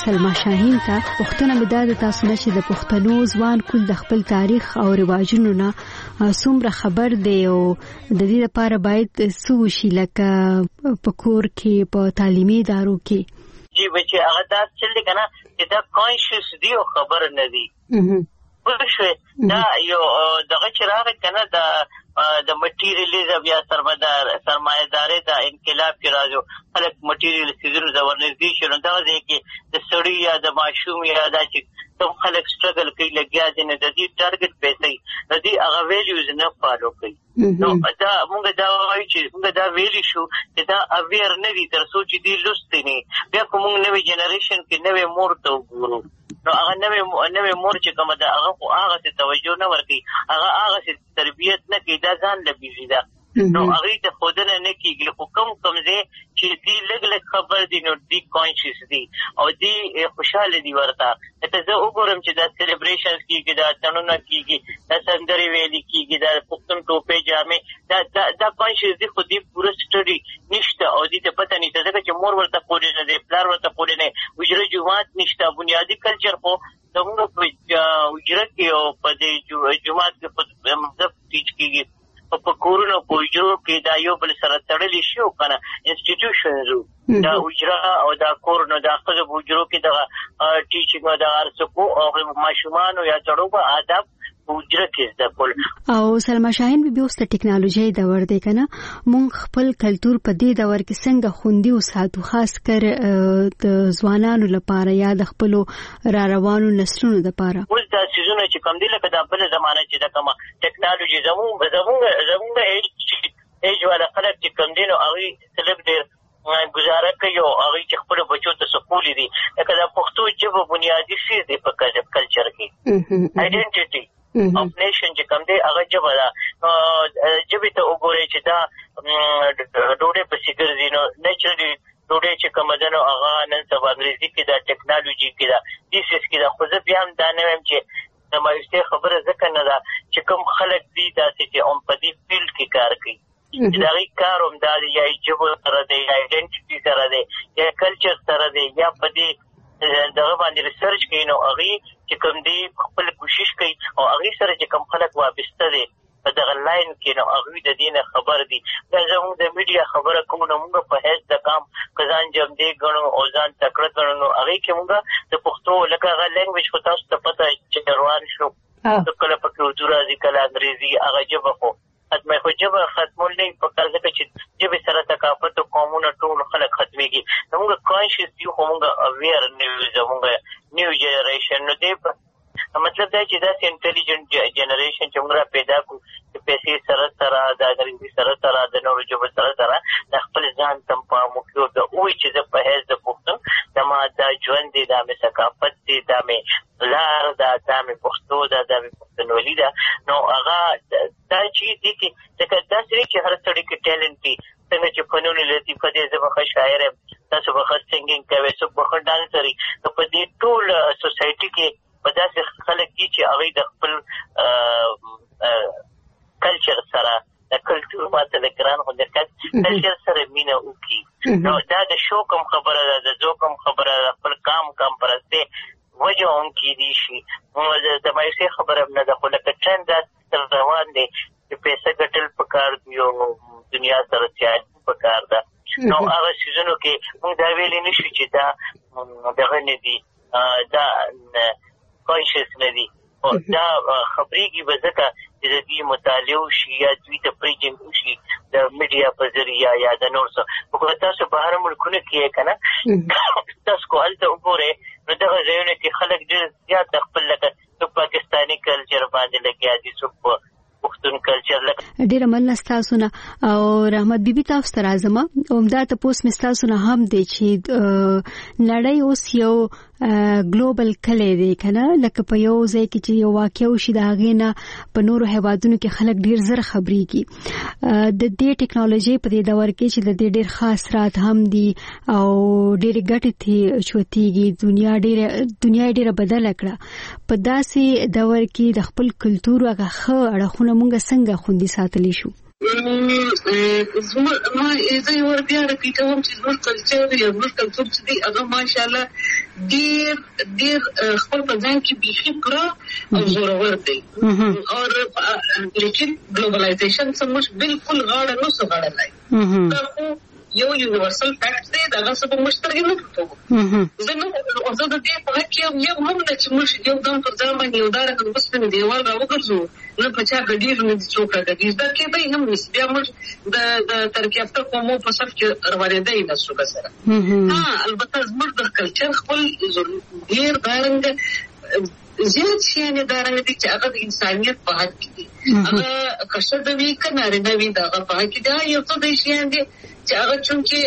سلما شاهین ته پښتنه مداد تاسو نه چې د پښتنو ځوان کول د خپل تاریخ او رواجونو نه څومره خبر دی او د دې لپاره باید څه وشي لکه په کور کې په تعلیمي ادارو کې جی بچي هغه دا چې کنه چې دا کانشس دی او خبر نه دی دا یو دغه چې راغی کنه د مټیریالیزم یا سرمایه‌داري د انقلاب کې راځو خلک مټیریال سيزونو زورنږدي شو نو دا ځکه د سړی یا د ماشوم یا د چې کوم خلک سټرګل کوي لګیا دي نه د دې ټارګټ پیسې د دې هغه ویلیوز نه فالو کوي نو دا موږ دا وایو چې موږ دا ویلی شو چې دا اویر نه دي تر څو چې دې لوستي نه بیا کوم نوې جنریشن کې نوې مور ته وګورو نو هغه نوې مور چې کومه ده هغه ته توجه نه ورکړي هغه تربیت نه کوي دا ځان له بيزي ده نو هغه ته خودنه نه کیږي خو کوم ځای چې دی لګ خبر دي نو دی کانشس دي او دی خوشاله دي ورته ته زه وګورم چې دا سلیبریشنز کیږي دا تنونه کیږي دا سندري ویلي کیږي دا پښتون ټوپه جامې دا کانشس دي خو دی پوره سټډي نشته او دې ته پته نه ځکه چې مور ورته پوره نه دی پلار ورته پوره نه وجره جماعت نشته بنیادی کلچر خو څنګه په وجره کې او په دې جماعت کې په مذهب ټیچ کیږي په کورونو په وجرو کې دا یو بل سره تړلې شو کنه انسټیټیوشنز دا وجره او دا کورونو دا خپل وجرو کې دا ټیچینګ دا ارڅکو او ماشومان یا چړو په آداب وجره کې د کول او سلما شاهین به اوس د ټیکنالوژي د ور دی کنه مونږ خپل کلچر په دې دور کې څنګه خوندي او ساتو خاص کر د ځوانانو لپاره یا د خپل را روانو نسلونو لپاره اوس دا سيزونه چې کوم دي لکه د بل زمانه چې د کومه ټیکنالوژي زموږ ایج ولا خلک چې کوم دي نو هغه سلیب ډیر گزاره کوي او هغه چې خپل بچو ته سکول دي لکه د پښتو ژبه بنیادی شی دی په کلچر کې آیډنټیټي of nation چې کوم دی هغه جبه دا جبه ته وګورئ چې دا ډوډۍ په سیګر دي نو نیچرلی ډوډۍ چې کوم ده نو هغه نن سبا انګریزي کې دا ټیکنالوژي کې دا دیسس کې دا خو زه بیا هم دا نه وایم چې د مایوسۍ خبره ځکه نه ده چې کوم خلک دي داسې چې هم په دې فیلډ کې کار کوي چې د هغې کار هم دا دی یا ژبو سره دی یا آیډنټیټي سره دی یا کلچر سره دی یا په دې دغه باندې ریسرچ کوي نو هغې چې کوم دی خپل کوشش کوي او هغې سره چې کوم خلک وابسته دی په دغه لاین کې نو هغوی د دې نه خبر دي دا زموږ د میډیا خبره کوو نو موږ په حیث د کام که ځان جمدی ګڼو او ځان تکړه ګڼو نو هغې کې موږ د پښتو لکه هغه لینګویج خو تاسو ته پته چې روان شو کله پکې اردو راځي کله انګریزي هغه ژبه خو ختمه خو ژبه ختمول نه پکار ځکه چې ژبې سره ثقافت او قومونه ټول خلک ختمېږي نو موږ کانشس یو خو موږ اویر نه یو زموږ نیو جنریشن نو دی مطلب دا چې داسې انټیلیجنټ جنریشن چې موږ را پیدا کړو چې پیسې سره د انګریزي سره د نورو ژبو سره د خپل ځان ته پام وکړو د وایي چې زه په حیث د پښتون زما دا ژوند دی دا مې ثقافت دی دا مې لار ده دا مې پښتو ده دا مې پښتونولي ده نو هغه دا چیز دی چې ځکه داسې دی چې هر سړي کې ټیلنټ دی څنګه چې فنون لطیفه دی زه به ښه شاعر یم تاسو به ښه سنګینګ کوئ څوک به ښه ډانسر وي نو په دې ټول سوسایټي کې په داسې خلک دي چې هغوی د خپل کلچر سره د کلچر ماته د ګران خو د کلچر سره مینه وکړي نو دا د شوق هم خبره ده د ذوق هم خبره ده خپل کام پرستې وجه هم کېدی شي د مایوسۍ خبره هم نه ده خو لکه ټرند داسې روان دی چې پیسه ګټل پکار دي او دنیا سره سیالي پکار ده نو هغه څیزونو کې موږ دا ویلی نه شو چې دا دغه نه دي دا کانشس نه دي دا خبرېږي به ځکه چې د دې مطالعه وشي یا دوی ته پریجنګ وشي د میډیا په ذریعه یا د نور څه وګوره تاسو بهر ملکونو کې یې که نه تاسو کو هلته وګورئ نو دغه ځایونو کې خلک ډېر زیات خپل لکه څوک پاکستاني کلچر باندې لګیا دي څوک پښتون کلچر لکه ډېره مننه ستاسو نه او رحمت بیبي تاسو ته راځم عمده تپوس مې ستاسو نه هم دی چې نړۍ اوس یو ګلوبل کلی دی که نه لکه په یو ځای کې چې یو واقع وشي د هغې نه په نورو هیوادونو کې خلک ډېر زر خبرېږي د دې ټیکنالوژۍ په دې دور کې چې د دې ډېر خاص رات هم دي او ډېرې ګټې ترې چوتېږي دنیا ډېره بدله کړه په داسې دور کې د خپل کلتور هغه ښه اړخونه موږ څنګه خوندي ساتلی شو ما زه ور بیا رپیټوم چې زموږ کلچر یا زموږ کلتور چې دی هغه ماشاءالله ډیر خپل په ځان کې بیخي پوره او زورور دی او لیکن ګلوبلایزیشن سموږ بالکل غاړه نو سغړلای دا خو یو یونیورسل فیکټ دی دا څه په مشترک نه پټو زه نو زه د دې په کې یو هم نه چې موږ یو دم پر ځان باندې یو دار کوم بس په دیوال راوګرځو نه په چا غډیر نه څوک غډیر دا کې به هم نس بیا موږ د ترکیب ته کومو په صف کې روانېدای نه څو سره البته زموږ د کلچر خپل ډیر دارنګ زیات شي نه دارنګ دي چې هغه د انسانيت په حق کې دي هغه کښه د وی کناره نه وی دا په حق کې دا یو څه د شي نه چې هغه چونکې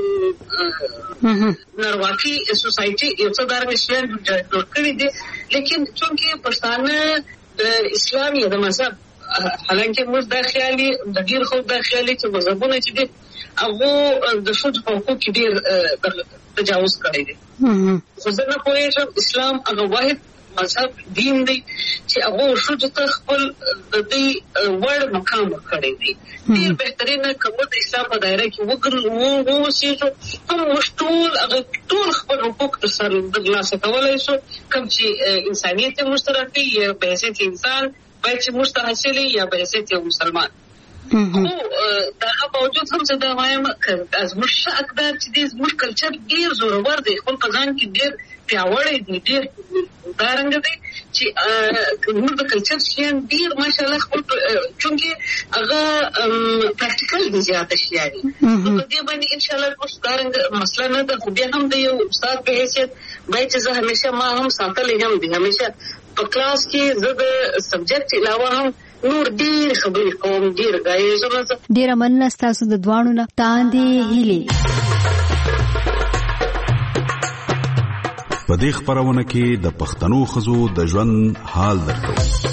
نارواکي سوسايټي یو څه دارنګ شي جوړ کړی دي لیکن چونکې پښتانه اسلامي د مذهب حالانکه موږ د خیالي د ډیر خو د خیالي چې مذهبونه چې دي هغه د ښځو په حقوق کې ډیر تجاوز کړی دي خو زه نه پوهیږم اسلام هغه واحد مذهب دین دی چې هغه ښځو ته خپل د دې وړ مقام ورکړی دی ډیر بهترینه کومه د اسلام په دایره کې وګورئ هم مشتول هغه ټول خپل حقوق تر سره ترلاسه کولای شو کوم چې انسانیت مشترکي یا په حیثیت انسان باید چې مستحصلي یا په حیثیت مسلمان خو دا باوجود هم زه دا وایم از موږ اقدار چې دې موږ کلچر ډیر زورور دی خپل په ځان کې ډیر پیاوړی دی ډیر دارنګ دی چې موږ د کلچر شین ډیر ماشاءالله خپل چونکه هغه پریکټیکل دي زیاته شي یعنی په دې باندې ان شاء الله موږ دارنګ مسله نه ده خو بیا هم د یو استاد په حیثیت باید چې زه همیشه ما هم ساتلې هم دي همیشه په کلاس کې زه د سبجیکټ علاوه هم نور ډیر خبرې کوم ډیر غایزونه ډیر مننه تاسو د دوانو نه تاندې هیلې په دې خبرونه کې د پښتنو خزو د ژوند حال درکو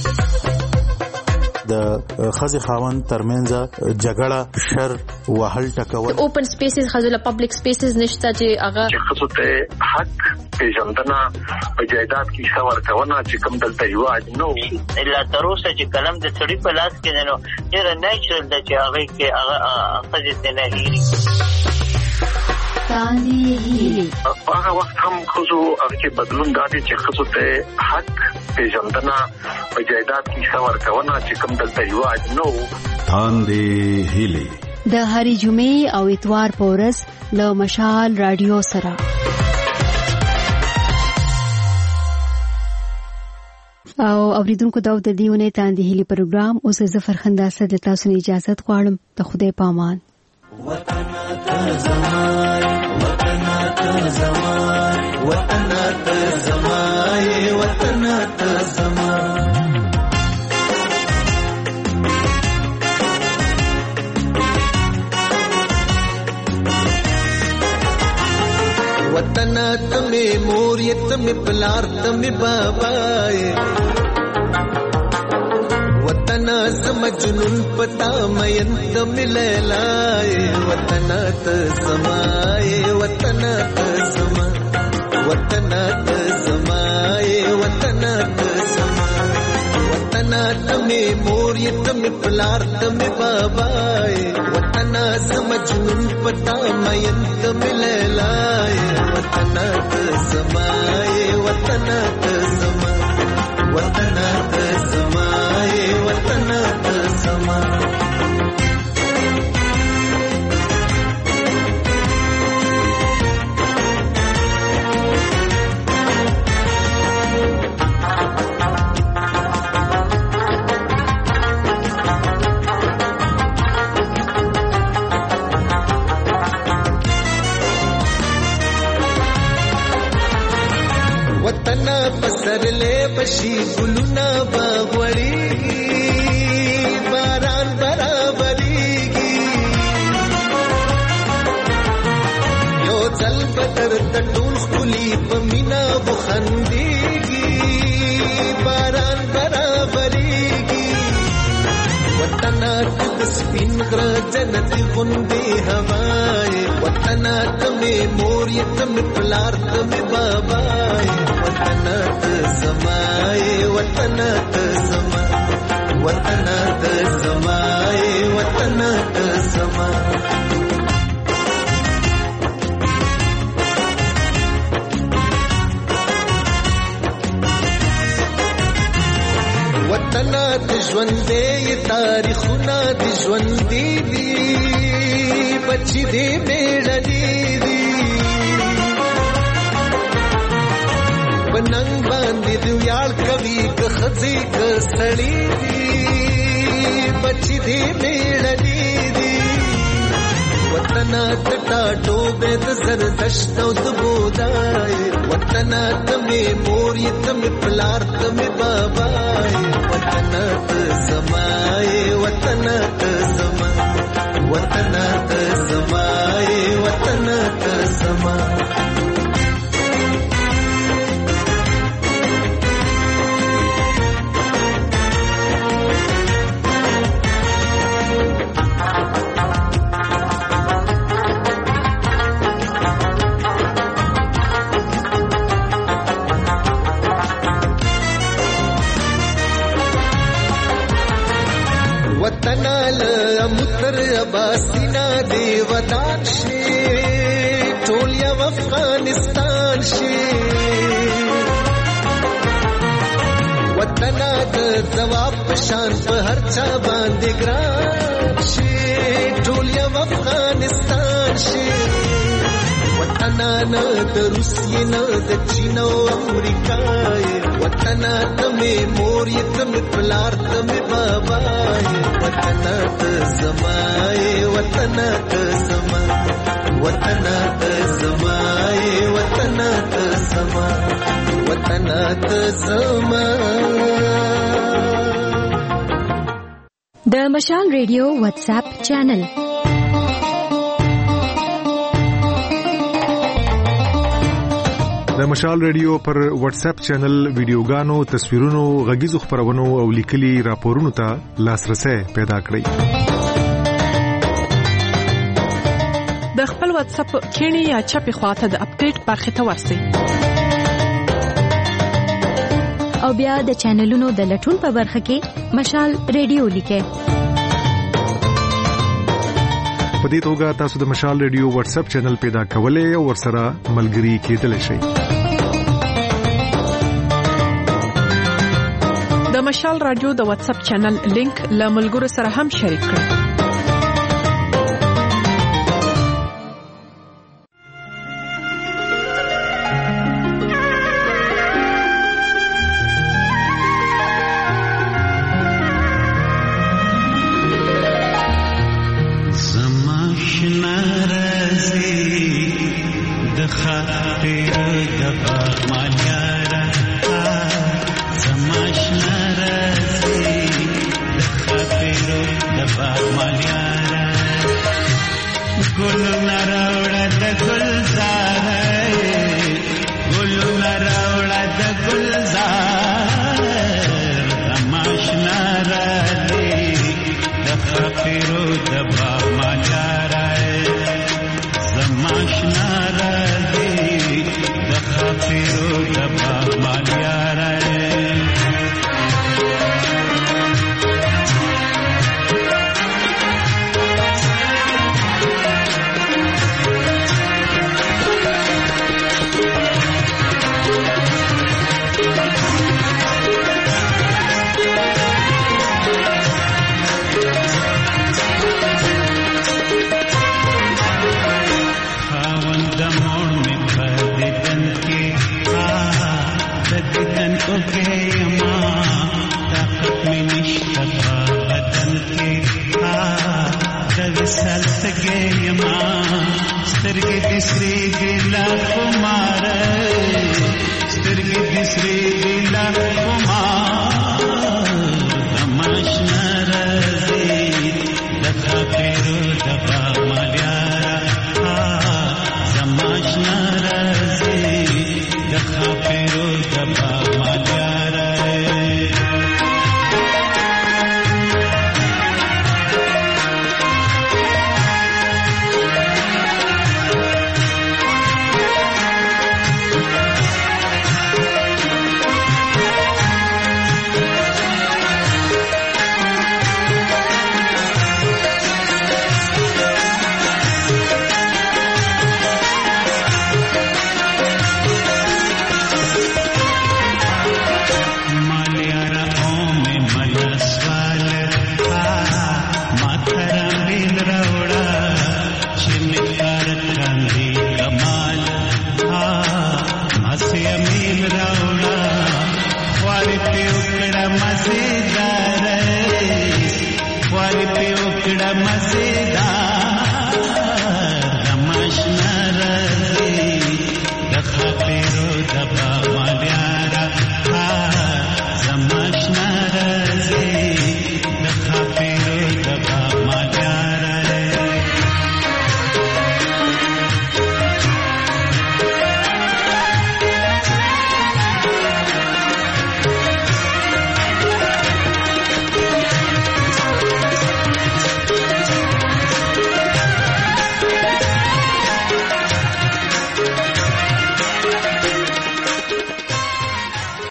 د خزي خاوند ترمنځ جګړه شر وهل ټکول اوپن سپیسز خزله پبلک سپیسز نشته چې هغه خزو ته حق پیژندنه په جایداد کې څور کونه چې کوم دلته یو نو الا تر اوسه چې کلم د سړي په لاس کې نه ډیر نیچرل د چې هغه کې هغه خزي ته نه هېري هغه وخت هم خزو هغه بدلون دادي چې خزو ته حق پیژندنه په جایداد کې څور کونه چې کوم دلته یو نو تاندې هیلي د هری جمعې او اتوار په ورځ له مشال رادیو سره او اوریدونکو دا د دیونه تاندې هیلي پروګرام اوس ظفر خنداسه د تاسو نه اجازه غواړم ته خدای پامان وطن ته زمای وطن ته زمای وطن ته زمای وطن ته زمای وطن ته می مور یتم پلار ته می بابای وطن زم جنون پتا مین تم لیلای وطن ته سمای وطن ته سما وطن ته سمای وطن ته سما وطن تم مور یتم پلار تم بابای وطن زم جنون پتا مین تم لیلای وطن ته سمای وطن ته سما وطن ته سمای وطن ته سما وطن پسرلې بشي ګلونه باغوړيږي باران برابرېږي یو ځل بدر د ټول خولي په مینا بخندېږي باران برابرېږي وطن د سپین غر جنت غوندې هواي وطن ته مور یتم پلار ته بابای وطن ته سمای وطن ته سما وطن ته سمای وطن وطن زما وطن د ژوندې تاریخونه د ژوندې دي بچي دې میړني دي بننګ باندې د ویاړ کوي که خزي که سړی دي بچي دې میړني دي وطن د ټاټو به د زردشت او د بودای وطن ته مې مور یې ته مې پلار ته مې بابا وطن ته زمای وطن ته زما وطن ته زمای وطن ته زما متر اباسینا دی ودان شي ټول یو افغانستان شي وطن د ځواب پشان په هر چا باندې ګران شي ټول یو افغانستان شي وطن نه د روسیې نه د چین او امریکا وطن ته مې مور یې ته مې پلار ته مې بابا وطن ته زمای وطن ته زما وطن ته زمای وطن ته زما وطن ته زما د مشال ریډیو واتس اپ چینل د مشال ریډیو پر واتس اپ چینل ویډیوګانو تصویرونو غږیزو خبرونو او لیکلي راپورونو ته لاسرسي پیدا کړئ د خپل واتس اپ کینی یا چپی خواته د اپډیټ برخه ته ورسئ او بیا د چینلونو د لټون په برخه کې مشال ریډیو لیکئ په دې توګه تاسو د مشال ریډیو واتس اپ چینل پیدا کولای او ورسره ملګري کېدلی شئ د مشال رادیو د واتس اپ چینل لینک له ملګرو سره هم شریک کړئ زیږي